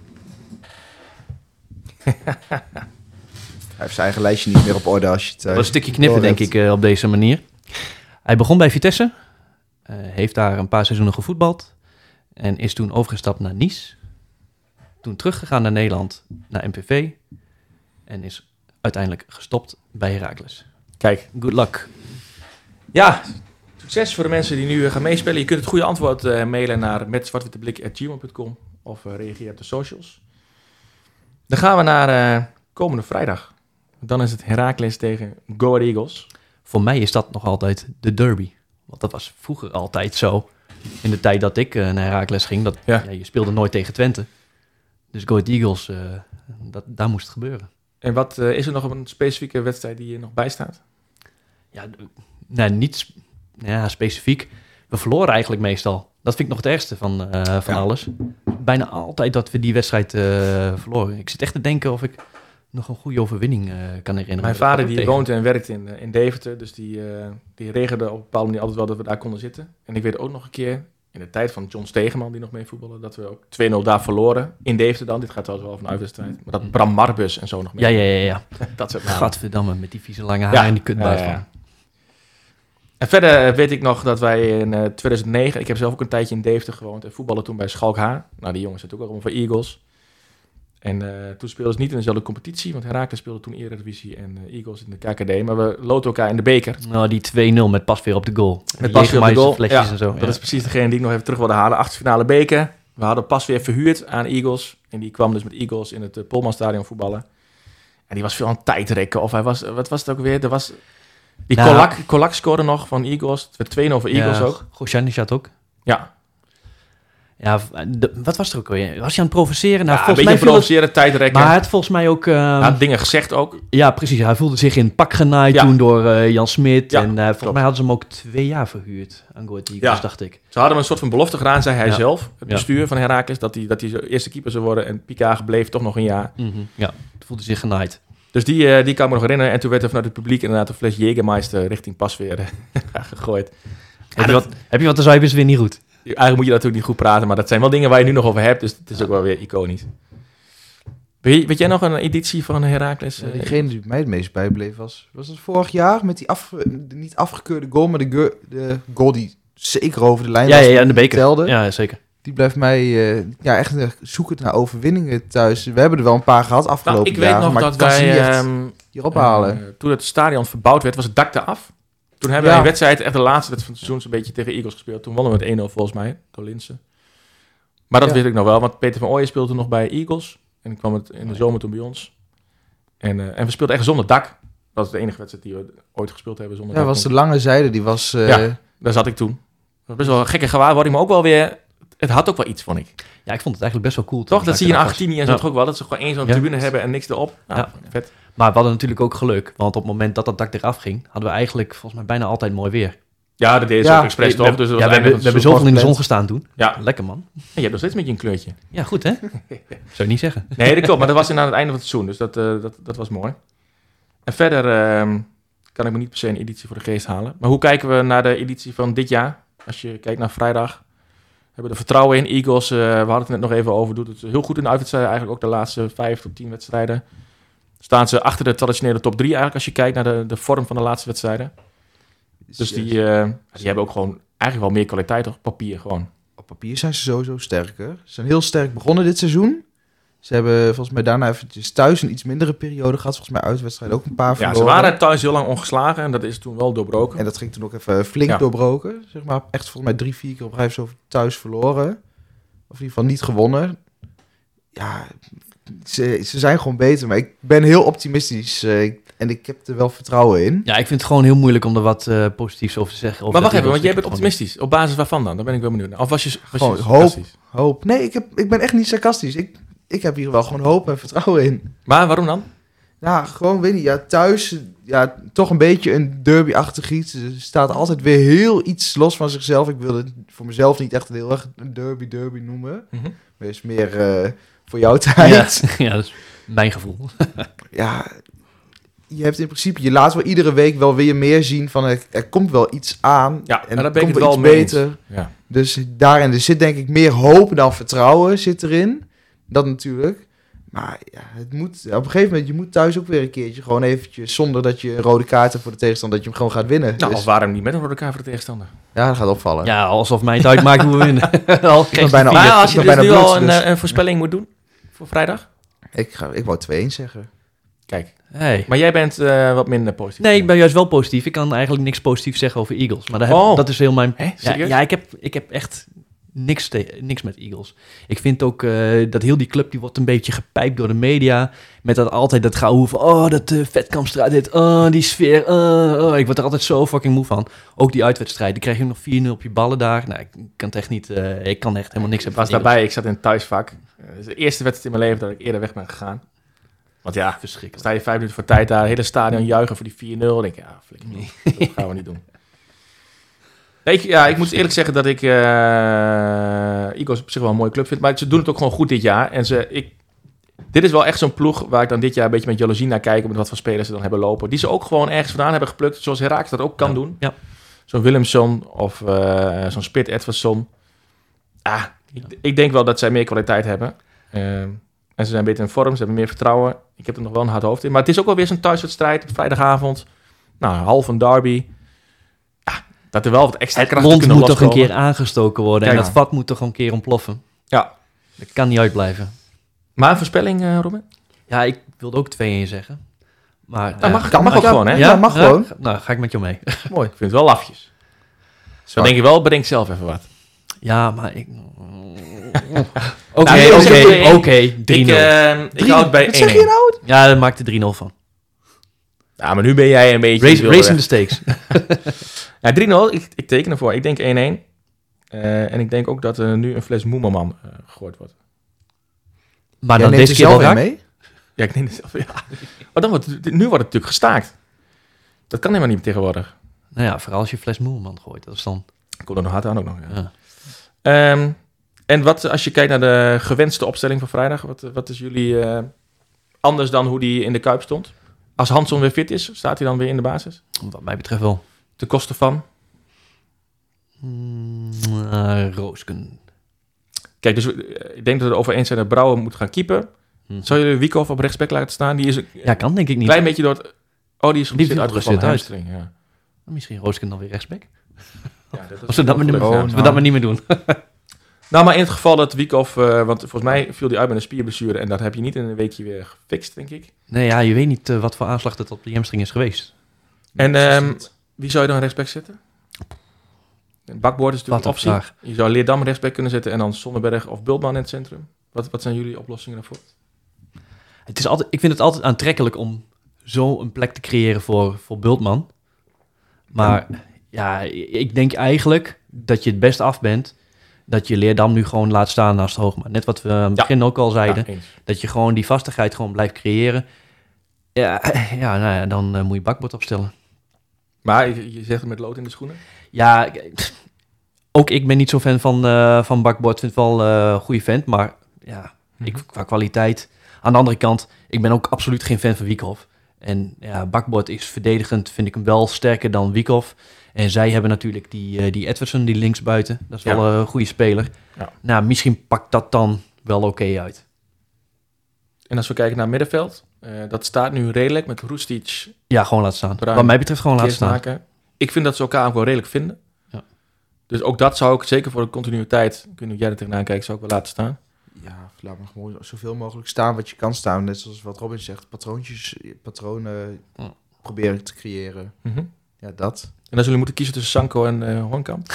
[SPEAKER 4] Hij heeft zijn eigen lijstje niet meer op orde als je het...
[SPEAKER 3] Dat was een stukje knippen, denk ik, op deze manier. Hij begon bij Vitesse. Heeft daar een paar seizoenen gevoetbald. En is toen overgestapt naar Nice. Toen teruggegaan naar Nederland, naar MPV. En is uiteindelijk gestopt bij Heracles.
[SPEAKER 2] Kijk.
[SPEAKER 3] Good luck.
[SPEAKER 2] Ja, succes voor de mensen die nu gaan meespelen. Je kunt het goede antwoord mailen naar metzwartwitteblik@gmail.com of reageer op de socials. Dan gaan we naar komende vrijdag. Dan is het Heracles tegen Go Ahead Eagles.
[SPEAKER 3] Voor mij is dat nog altijd de derby. Want dat was vroeger altijd zo. In de tijd dat ik naar Heracles ging. Dat,
[SPEAKER 2] Ja.
[SPEAKER 3] ja, je speelde nooit tegen Twente. Dus Go Ahead Eagles, daar moest het gebeuren.
[SPEAKER 2] En wat is er nog een specifieke wedstrijd die je nog bijstaat?
[SPEAKER 3] Ja, nou, niet specifiek. We verloren eigenlijk meestal. Dat vind ik nog het ergste van alles. Bijna altijd dat we die wedstrijd verloren. Ik zit echt te denken of ik nog een goede overwinning kan herinneren.
[SPEAKER 2] Mijn vader die woont en werkt in Deventer. Dus die regelde op een bepaalde manier altijd wel dat we daar konden zitten. En ik weet ook nog een keer, in de tijd van John Stegeman die nog mee voetballen, dat we ook 2-0 daar verloren. In Deventer dan. Dit gaat trouwens wel van een uitwedstrijd. Maar dat Bram Marbus en zo nog mee.
[SPEAKER 3] Ja.
[SPEAKER 2] Dat soort namen.
[SPEAKER 3] Gadverdamme, met die vieze lange haren en die kutbuik van.
[SPEAKER 2] En verder weet ik nog dat wij in 2009... Ik heb zelf ook een tijdje in Deventer gewoond. En voetballen toen bij Schalk H. Nou, die jongens zaten ook al voor Eagles. En toen speelden ze niet in dezelfde competitie. Want Heracles speelde toen Eredivisie en Eagles in de KKD. Maar we loten elkaar in de beker.
[SPEAKER 3] Nou, die 2-0 met Pasveer op de goal.
[SPEAKER 2] Met Pasveer op de goal.
[SPEAKER 3] Flesjes en zo.
[SPEAKER 2] Dat is precies degene die ik nog even terug wilde halen. Achterfinale beker. We hadden Pasveer verhuurd aan Eagles. En die kwam dus met Eagles in het Polmanstadion voetballen. En die was veel aan het tijdrekken. Of hij was... Wat was het ook weer? Er was... Die Kolak scoorde nog van Eagles. Het werd 2-0 voor Eagles ook.
[SPEAKER 3] Gosjanic had ook.
[SPEAKER 2] Ja.
[SPEAKER 3] Ja, wat was er ook weer? Was je aan het provoceren? Nou,
[SPEAKER 2] Ja, een beetje provoceren, tijdrekken.
[SPEAKER 3] Maar hij had volgens mij ook...
[SPEAKER 2] Hij had dingen gezegd ook.
[SPEAKER 3] Ja, precies. Hij voelde zich in het pak genaaid toen door Jan Smit.
[SPEAKER 2] Ja,
[SPEAKER 3] en volgens mij hadden ze hem ook 2 jaar verhuurd aan Go Ahead Eagles, dacht ik.
[SPEAKER 2] Ze hadden hem een soort van belofte gedaan, zei hij zelf. Het bestuur van Heracles, dat hij eerste keeper zou worden. En Pika bleef toch nog een jaar.
[SPEAKER 3] Mm-hmm. Ja, het voelde zich genaaid.
[SPEAKER 2] Dus die kan ik me nog herinneren. En toen werd er vanuit het publiek inderdaad een fles Jägermeister richting Pasveer gegooid.
[SPEAKER 3] Heb je wat, dan zou je best weer niet goed.
[SPEAKER 2] Eigenlijk moet je natuurlijk niet goed praten, maar dat zijn wel dingen waar je nu nog over hebt. Dus het is ook wel weer iconisch. Weet jij nog een editie van Heracles?
[SPEAKER 4] Degene die mij het meest bijbleef was het vorig jaar met die niet afgekeurde goal, maar de goal die zeker over de lijn was.
[SPEAKER 3] Ja, en de beker.
[SPEAKER 4] Telde.
[SPEAKER 3] Ja, zeker.
[SPEAKER 4] Die blijft mij echt zoekend naar overwinningen thuis. We hebben er wel een paar gehad afgelopen
[SPEAKER 2] ik weet
[SPEAKER 4] jaren,
[SPEAKER 2] nog
[SPEAKER 4] maar
[SPEAKER 2] dat
[SPEAKER 4] ik kan ze niet
[SPEAKER 2] wij
[SPEAKER 4] echt hierop halen.
[SPEAKER 2] toen het stadion verbouwd werd, was het dak eraf. Toen hebben wij een wedstrijd, echt de laatste wedstrijd van het seizoen, zo'n beetje tegen Eagles gespeeld. Toen wonnen we het 1-0 volgens mij, door Linssen. Maar dat weet ik nog wel, want Peter van Ooyen speelde toen nog bij Eagles. En ik kwam het in de zomer toen bij ons. En we speelden echt zonder dak. Dat was de enige wedstrijd die we ooit gespeeld hebben zonder dak.
[SPEAKER 4] Ja, was de lange zijde, die was...
[SPEAKER 2] daar zat ik toen. Dat was best wel een gekke gewaarwording, maar ook wel weer... Het had ook wel iets, vond ik.
[SPEAKER 3] Ja, ik vond het eigenlijk best wel cool.
[SPEAKER 2] Toch? Dat zie je in Argentinië en zo toch ook wel. Dat ze gewoon één zo'n tribune hebben en niks erop. Nou, vet.
[SPEAKER 3] Maar we hadden natuurlijk ook geluk. Want op het moment dat dak eraf ging, hadden we eigenlijk volgens mij bijna altijd mooi weer.
[SPEAKER 2] Ja, dat deed ze ook expres toch. Dus
[SPEAKER 3] we hebben zoveel in de zon gestaan toen. Ja. Lekker, man.
[SPEAKER 2] En je hebt nog steeds met je een kleurtje.
[SPEAKER 3] Ja, goed hè? Zou je niet zeggen.
[SPEAKER 2] Nee, dat klopt. Maar dat was aan het einde van het seizoen. Dus dat was mooi. En verder kan ik me niet per se een editie voor de geest halen. Maar hoe kijken we naar de editie van dit jaar? Als je kijkt naar vrijdag. We hebben er vertrouwen in. Eagles, we hadden het net nog even over. Doet het heel goed in de uitwedstrijden. Eigenlijk ook de laatste 5 tot 10 wedstrijden. Staan ze achter de traditionele top 3 eigenlijk. Als je kijkt naar de vorm van de laatste wedstrijden. Dus die hebben ook gewoon eigenlijk wel meer kwaliteit op papier gewoon.
[SPEAKER 4] Op papier zijn ze sowieso sterker. Ze zijn heel sterk begonnen dit seizoen. Ze hebben volgens mij daarna eventjes thuis een iets mindere periode gehad. Volgens mij uitwedstrijden ook een paar verloren.
[SPEAKER 2] Ja, ze waren thuis heel lang ongeslagen en dat is toen wel doorbroken.
[SPEAKER 4] En dat ging toen ook even flink doorbroken. Zeg maar echt volgens mij 3-4 keer op rij zo thuis verloren. Of in ieder geval niet gewonnen. Ja, ze zijn gewoon beter. Maar ik ben heel optimistisch. En ik heb er wel vertrouwen in.
[SPEAKER 3] Ja, ik vind het gewoon heel moeilijk om er wat positiefs over te zeggen.
[SPEAKER 2] Maar wacht even, want jij bent optimistisch. Op basis waarvan dan? Daar ben ik wel benieuwd naar. Of was je
[SPEAKER 4] hoop. Nee, ik ben echt niet sarcastisch. Ik heb hier wel gewoon hoop en vertrouwen in.
[SPEAKER 2] Maar waarom dan?
[SPEAKER 4] Ja, gewoon weet niet. Ja, thuis, ja, toch een beetje een derby-achtig iets. Er staat altijd weer heel iets los van zichzelf. Ik wil het voor mezelf niet echt heel erg een derby noemen. Mm-hmm. Maar is meer voor jouw tijd.
[SPEAKER 3] Ja, dat is mijn gevoel.
[SPEAKER 4] Ja, je hebt in principe, je laat wel iedere week wel weer meer zien van er komt wel iets aan.
[SPEAKER 2] Ja,
[SPEAKER 4] en
[SPEAKER 2] daar ben ik het
[SPEAKER 4] wel
[SPEAKER 2] wel
[SPEAKER 4] beter.
[SPEAKER 2] Ja.
[SPEAKER 4] Dus daarin er zit denk ik meer hoop dan vertrouwen zit erin. Dat natuurlijk. Maar ja, het moet, op een gegeven moment, je moet thuis ook weer een keertje gewoon eventjes, zonder dat je een rode kaart hebt voor de tegenstander, dat je hem gewoon gaat winnen.
[SPEAKER 2] Nou,
[SPEAKER 4] dus,
[SPEAKER 2] of waarom niet met een rode kaart voor de tegenstander?
[SPEAKER 4] Ja, dat gaat opvallen.
[SPEAKER 3] Ja, alsof mij het uitmaakt hoe we winnen.
[SPEAKER 2] Maar als je dus nu al een voorspelling moet doen voor vrijdag?
[SPEAKER 4] Ik wou 2-1 zeggen.
[SPEAKER 2] Kijk,
[SPEAKER 3] hey.
[SPEAKER 2] Maar jij bent wat minder positief.
[SPEAKER 3] Nee, ik ben juist wel positief. Ik kan eigenlijk niks positiefs zeggen over Eagles. Maar dat is heel mijn... Ja, ik heb echt niks met Eagles. Ik vind ook dat heel die club, die wordt een beetje gepijpt door de media. Met dat altijd dat gehouden van, dat Vetkampstraat dit, die sfeer. Ik word er altijd zo fucking moe van. Ook die uitwedstrijd, die krijg je nog 4-0 op je ballen daar. Nou, ik kan het echt niet, ik kan echt helemaal niks hebben.
[SPEAKER 2] Ik was daarbij, ik zat in het thuisvak. Dat is de eerste wedstrijd in mijn leven dat ik eerder weg ben gegaan. Want ja, verschrikkelijk. Sta je 5 minuten voor tijd daar, het hele stadion juichen voor die 4-0. Dan denk ik, ja, flikker niet. Dat gaan we niet doen. Nee, ik moet eerlijk zeggen dat ik Eagles op zich wel een mooie club vind. Maar ze doen het ook gewoon goed dit jaar. En dit is wel echt zo'n ploeg waar ik dan dit jaar een beetje met jaloezie naar kijk. Met wat voor spelers ze dan hebben lopen. Die ze ook gewoon ergens vandaan hebben geplukt. Zoals Heracles dat ook kan doen. Ja. Zo'n Willemson of zo'n Spit Edwardsson. Ik denk wel dat zij meer kwaliteit hebben. En ze zijn beter in vorm, ze hebben meer vertrouwen. Ik heb er nog wel een hard hoofd in. Maar het is ook wel weer zo'n thuiswedstrijd op vrijdagavond. Nou, half een derby. Dat er wel wat extra
[SPEAKER 3] Het
[SPEAKER 2] krachten
[SPEAKER 3] lont
[SPEAKER 2] kunnen
[SPEAKER 3] moet toch een
[SPEAKER 2] loskomen.
[SPEAKER 3] keer aangestoken worden.
[SPEAKER 2] Kijk.
[SPEAKER 3] En dat vat moet toch een keer ontploffen.
[SPEAKER 2] Ja.
[SPEAKER 3] Dat kan niet uitblijven.
[SPEAKER 2] Maar een voorspelling, Robin?
[SPEAKER 3] Ja, ik wilde ook 2-1 zeggen. Maar,
[SPEAKER 2] Dat mag
[SPEAKER 4] kan
[SPEAKER 2] ook gewoon, hè?
[SPEAKER 4] Ja, mag gewoon.
[SPEAKER 3] Nou, ga ik met jou mee.
[SPEAKER 2] Mooi. Ik vind het wel lafjes. Zo denk je wel, bedenk zelf even wat.
[SPEAKER 3] Ja, maar ik...
[SPEAKER 2] Nou, ik
[SPEAKER 3] 3-0.
[SPEAKER 2] Ik hou het bij 1-1.
[SPEAKER 4] Wat zeg je nou?
[SPEAKER 3] Ja, daar maakt de 3-0 van.
[SPEAKER 2] Ja, maar nu ben jij een beetje...
[SPEAKER 3] Racing the stakes.
[SPEAKER 2] Ja, 3-0. Ik teken ervoor. Ik denk 1-1. En ik denk ook dat er nu een fles Moemerman gegooid wordt.
[SPEAKER 3] Maar
[SPEAKER 4] Jij
[SPEAKER 3] dan
[SPEAKER 4] neemt
[SPEAKER 3] deze
[SPEAKER 4] er
[SPEAKER 3] keer wel
[SPEAKER 4] zelf in
[SPEAKER 3] raak.
[SPEAKER 4] mee?
[SPEAKER 2] Ja, ik neem het zelf. Ja. Maar dan nu wordt het natuurlijk gestaakt. Dat kan helemaal niet tegenwoordig.
[SPEAKER 3] Nou ja, vooral als je fles Moerman gooit. Dat is dan...
[SPEAKER 2] Komt er nog hard aan ook nog. Ja.
[SPEAKER 3] Ja.
[SPEAKER 2] En wat, als je kijkt naar de gewenste opstelling van vrijdag, wat is jullie anders dan hoe die in de Kuip stond? Als Hansson weer fit is, staat hij dan weer in de basis?
[SPEAKER 3] Wat mij betreft wel.
[SPEAKER 2] Ten koste van?
[SPEAKER 3] Roosken.
[SPEAKER 2] Kijk, dus ik denk dat we er over eens zijn dat Brouwer moet gaan keepen. Zou jullie Wiekhoff op rechtsback laten staan? Die is een
[SPEAKER 3] Ja, kan denk ik niet.
[SPEAKER 2] klein beetje door het... Oh, die is
[SPEAKER 3] Die
[SPEAKER 2] zit
[SPEAKER 3] viel
[SPEAKER 2] uitgevallen.
[SPEAKER 3] geblesseerd uit.
[SPEAKER 2] Hamstring, ja.
[SPEAKER 3] Misschien Roosken dan weer rechtsback.
[SPEAKER 2] Ja, dat is
[SPEAKER 3] Als we dat maar niet,
[SPEAKER 2] ongelukkig,
[SPEAKER 3] als
[SPEAKER 2] ja.
[SPEAKER 3] we dat maar niet meer doen.
[SPEAKER 2] Nou, maar in het geval dat Wiekhoff... want volgens mij viel hij uit met een spierblessure en dat heb je niet in een weekje weer gefixt, denk ik.
[SPEAKER 3] Nee, ja, je weet niet wat voor aanslag dat op de hamstring is geweest.
[SPEAKER 2] En wie zou je dan rechtsback zetten? Een bakboord is natuurlijk een
[SPEAKER 3] Wat een
[SPEAKER 2] optie.
[SPEAKER 3] vraag.
[SPEAKER 2] Je zou Leerdam rechtsback kunnen zetten en dan Sonnenberg of Bultman in het centrum. Wat zijn jullie oplossingen daarvoor?
[SPEAKER 3] Het is altijd, ik vind het altijd aantrekkelijk om zo een plek te creëren voor Bultman. Maar ja, ik denk eigenlijk dat je het best af bent dat je Leerdam nu gewoon laat staan naast Hoogma. Net wat we aan het begin ook al zeiden.
[SPEAKER 2] Ja, eens.
[SPEAKER 3] Dat je gewoon die vastigheid gewoon blijft creëren. Ja, nou ja, dan moet je bakbord opstellen.
[SPEAKER 2] Maar je zegt het met lood in de schoenen?
[SPEAKER 3] Ja, ook ik ben niet zo fan van bakbord. Vind het wel een goede vent, maar ja, qua kwaliteit. Aan de andere kant, ik ben ook absoluut geen fan van Wiekhoff. En ja, bakbord is verdedigend, vind ik hem wel sterker dan Wiekhoff. En zij hebben natuurlijk die Edwardson, die linksbuiten. Dat is wel een goede speler.
[SPEAKER 2] Ja.
[SPEAKER 3] Nou, misschien pakt dat dan wel oké uit.
[SPEAKER 2] En als we kijken naar middenveld, dat staat nu redelijk met Roestic,
[SPEAKER 3] Ja, gewoon laten staan.
[SPEAKER 2] Bruin,
[SPEAKER 3] Wat mij betreft gewoon laten staan.
[SPEAKER 2] Keersmaker. Ik vind dat ze elkaar ook wel redelijk vinden.
[SPEAKER 3] Ja.
[SPEAKER 2] Dus ook dat zou ik, zeker voor de continuïteit, kunnen jij er tegenaan kijken, zou ik wel laten staan.
[SPEAKER 4] Ja, laat maar gewoon zoveel mogelijk staan wat je kan staan. Net zoals wat Robin zegt, patronen
[SPEAKER 3] Ja.
[SPEAKER 4] proberen te creëren. Ja, dat.
[SPEAKER 2] En dan zullen we moeten kiezen tussen Sanko en Hoornkamp.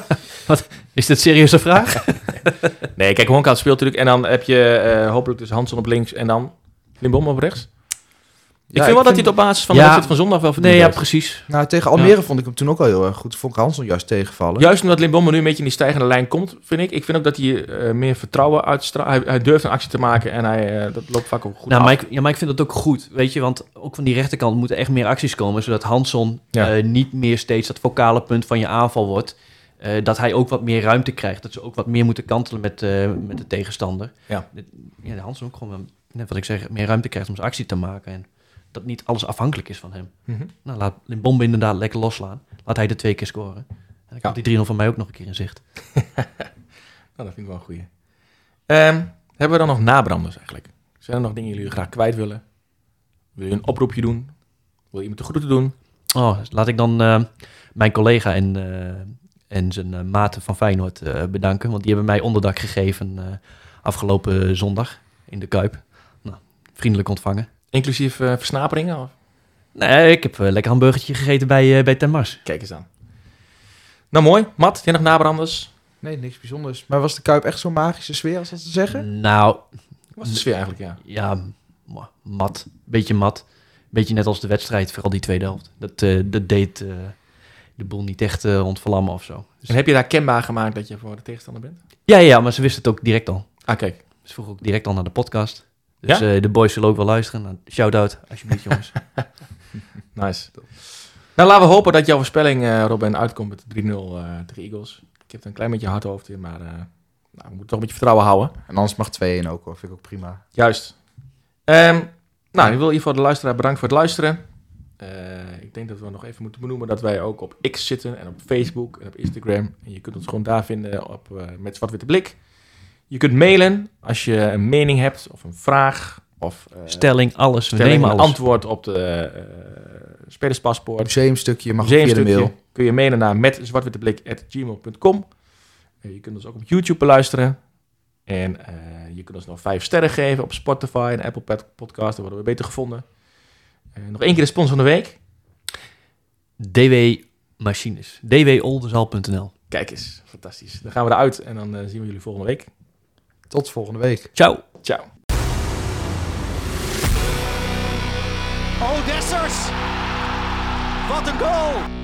[SPEAKER 3] Is dit een serieuze vraag?
[SPEAKER 2] Nee, kijk, Hoornkamp speelt natuurlijk. En dan heb je hopelijk dus Hansson op links en dan Limbom op rechts. Ik vind wel dat hij het op basis van de wedstrijd van zondag wel verdiend
[SPEAKER 3] Nee, ja,
[SPEAKER 2] heeft.
[SPEAKER 3] precies.
[SPEAKER 4] Nou, tegen Almere vond ik hem toen ook al heel erg goed. Vond ik Hansson juist tegenvallen.
[SPEAKER 2] Juist omdat Limbom nu een beetje in die stijgende lijn komt, vind ik. Ik vind ook dat hij meer vertrouwen uitstraalt. Hij durft een actie te maken en dat loopt vaak ook goed
[SPEAKER 3] Nou,
[SPEAKER 2] af.
[SPEAKER 3] maar ik vind dat ook goed, weet je, want ook van die rechterkant moeten echt meer acties komen, zodat Hansson niet meer steeds dat focale punt van je aanval wordt. Dat hij ook wat meer ruimte krijgt, dat ze ook wat meer moeten kantelen met de tegenstander.
[SPEAKER 2] Ja.
[SPEAKER 3] De Hansson ook gewoon, net wat ik zeg, meer ruimte krijgt om zijn actie te maken en dat niet alles afhankelijk is van hem. Nou, laat Limbombe inderdaad lekker losslaan. Laat hij de 2 keer scoren. En dan komt die 3-0 van mij ook nog een keer in zicht.
[SPEAKER 2] Nou, dat vind ik wel een goeie. Hebben we dan nog nabranders eigenlijk? Zijn er nog dingen die jullie graag kwijt willen? Wil je een oproepje doen? Wil je iemand de groeten doen?
[SPEAKER 3] Oh, dus laat ik dan mijn collega en zijn maten van Feyenoord bedanken. Want die hebben mij onderdak gegeven afgelopen zondag in de Kuip. Nou, vriendelijk ontvangen.
[SPEAKER 2] Inclusief versnaperingen? Of?
[SPEAKER 3] Nee, ik heb een lekker hamburgertje gegeten bij Ten Mars.
[SPEAKER 2] Kijk eens aan. Nou mooi. Matt, jij nog nabranders?
[SPEAKER 4] Nee, niks bijzonders. Maar was de Kuip echt zo'n magische sfeer, als dat te zeggen?
[SPEAKER 3] Nou,
[SPEAKER 2] Was de sfeer eigenlijk, ja.
[SPEAKER 3] ja, mat. Beetje mat. Beetje net als de wedstrijd, vooral die tweede helft. Dat deed de boel niet echt ontvlammen of zo. Dus...
[SPEAKER 2] En heb je daar kenbaar gemaakt dat je voor de tegenstander bent?
[SPEAKER 3] Ja, maar ze wisten het ook direct al.
[SPEAKER 2] Ah, kijk.
[SPEAKER 3] Ze vroegen ook direct al naar de podcast. Dus de boys zullen ook wel luisteren. Nou, shout-out, alsjeblieft, jongens.
[SPEAKER 2] Nice. Nou, laten we hopen dat jouw voorspelling, Robin, uitkomt met 3-0 tegen Eagles. Ik heb er een klein beetje hard hoofd in, maar we moeten toch een beetje vertrouwen houden.
[SPEAKER 4] En anders mag 2-1 ook, hoor. Vind ik ook prima.
[SPEAKER 2] Juist. Nou, ik wil in ieder geval de luisteraar bedanken voor het luisteren. Ik denk dat we nog even moeten benoemen dat wij ook op X zitten en op Facebook en op Instagram. En je kunt ons gewoon daar vinden met Zwart-Witte Blik. Je kunt mailen als je een mening hebt of een vraag. Of
[SPEAKER 3] Stelling, alles. We
[SPEAKER 2] stelling,
[SPEAKER 3] nemen
[SPEAKER 2] een
[SPEAKER 3] alles.
[SPEAKER 2] antwoord op de spelerspaspoort.
[SPEAKER 4] Museumstukje mag via de mail.
[SPEAKER 2] kun je mailen naar metzwartwitteblik@gmail.com. Je kunt ons ook op YouTube beluisteren. En je kunt ons nog 5 sterren geven op Spotify en Apple Podcast. Dan worden we beter gevonden. Nog 1 keer de sponsor van de week.
[SPEAKER 3] DW Machines. dwoldenzal.nl.
[SPEAKER 2] Kijk eens, fantastisch. Dan gaan we eruit en dan zien we jullie volgende week.
[SPEAKER 4] Tot volgende week.
[SPEAKER 3] Ciao.
[SPEAKER 2] Ciao.
[SPEAKER 1] Oh, Dessers! Wat een goal!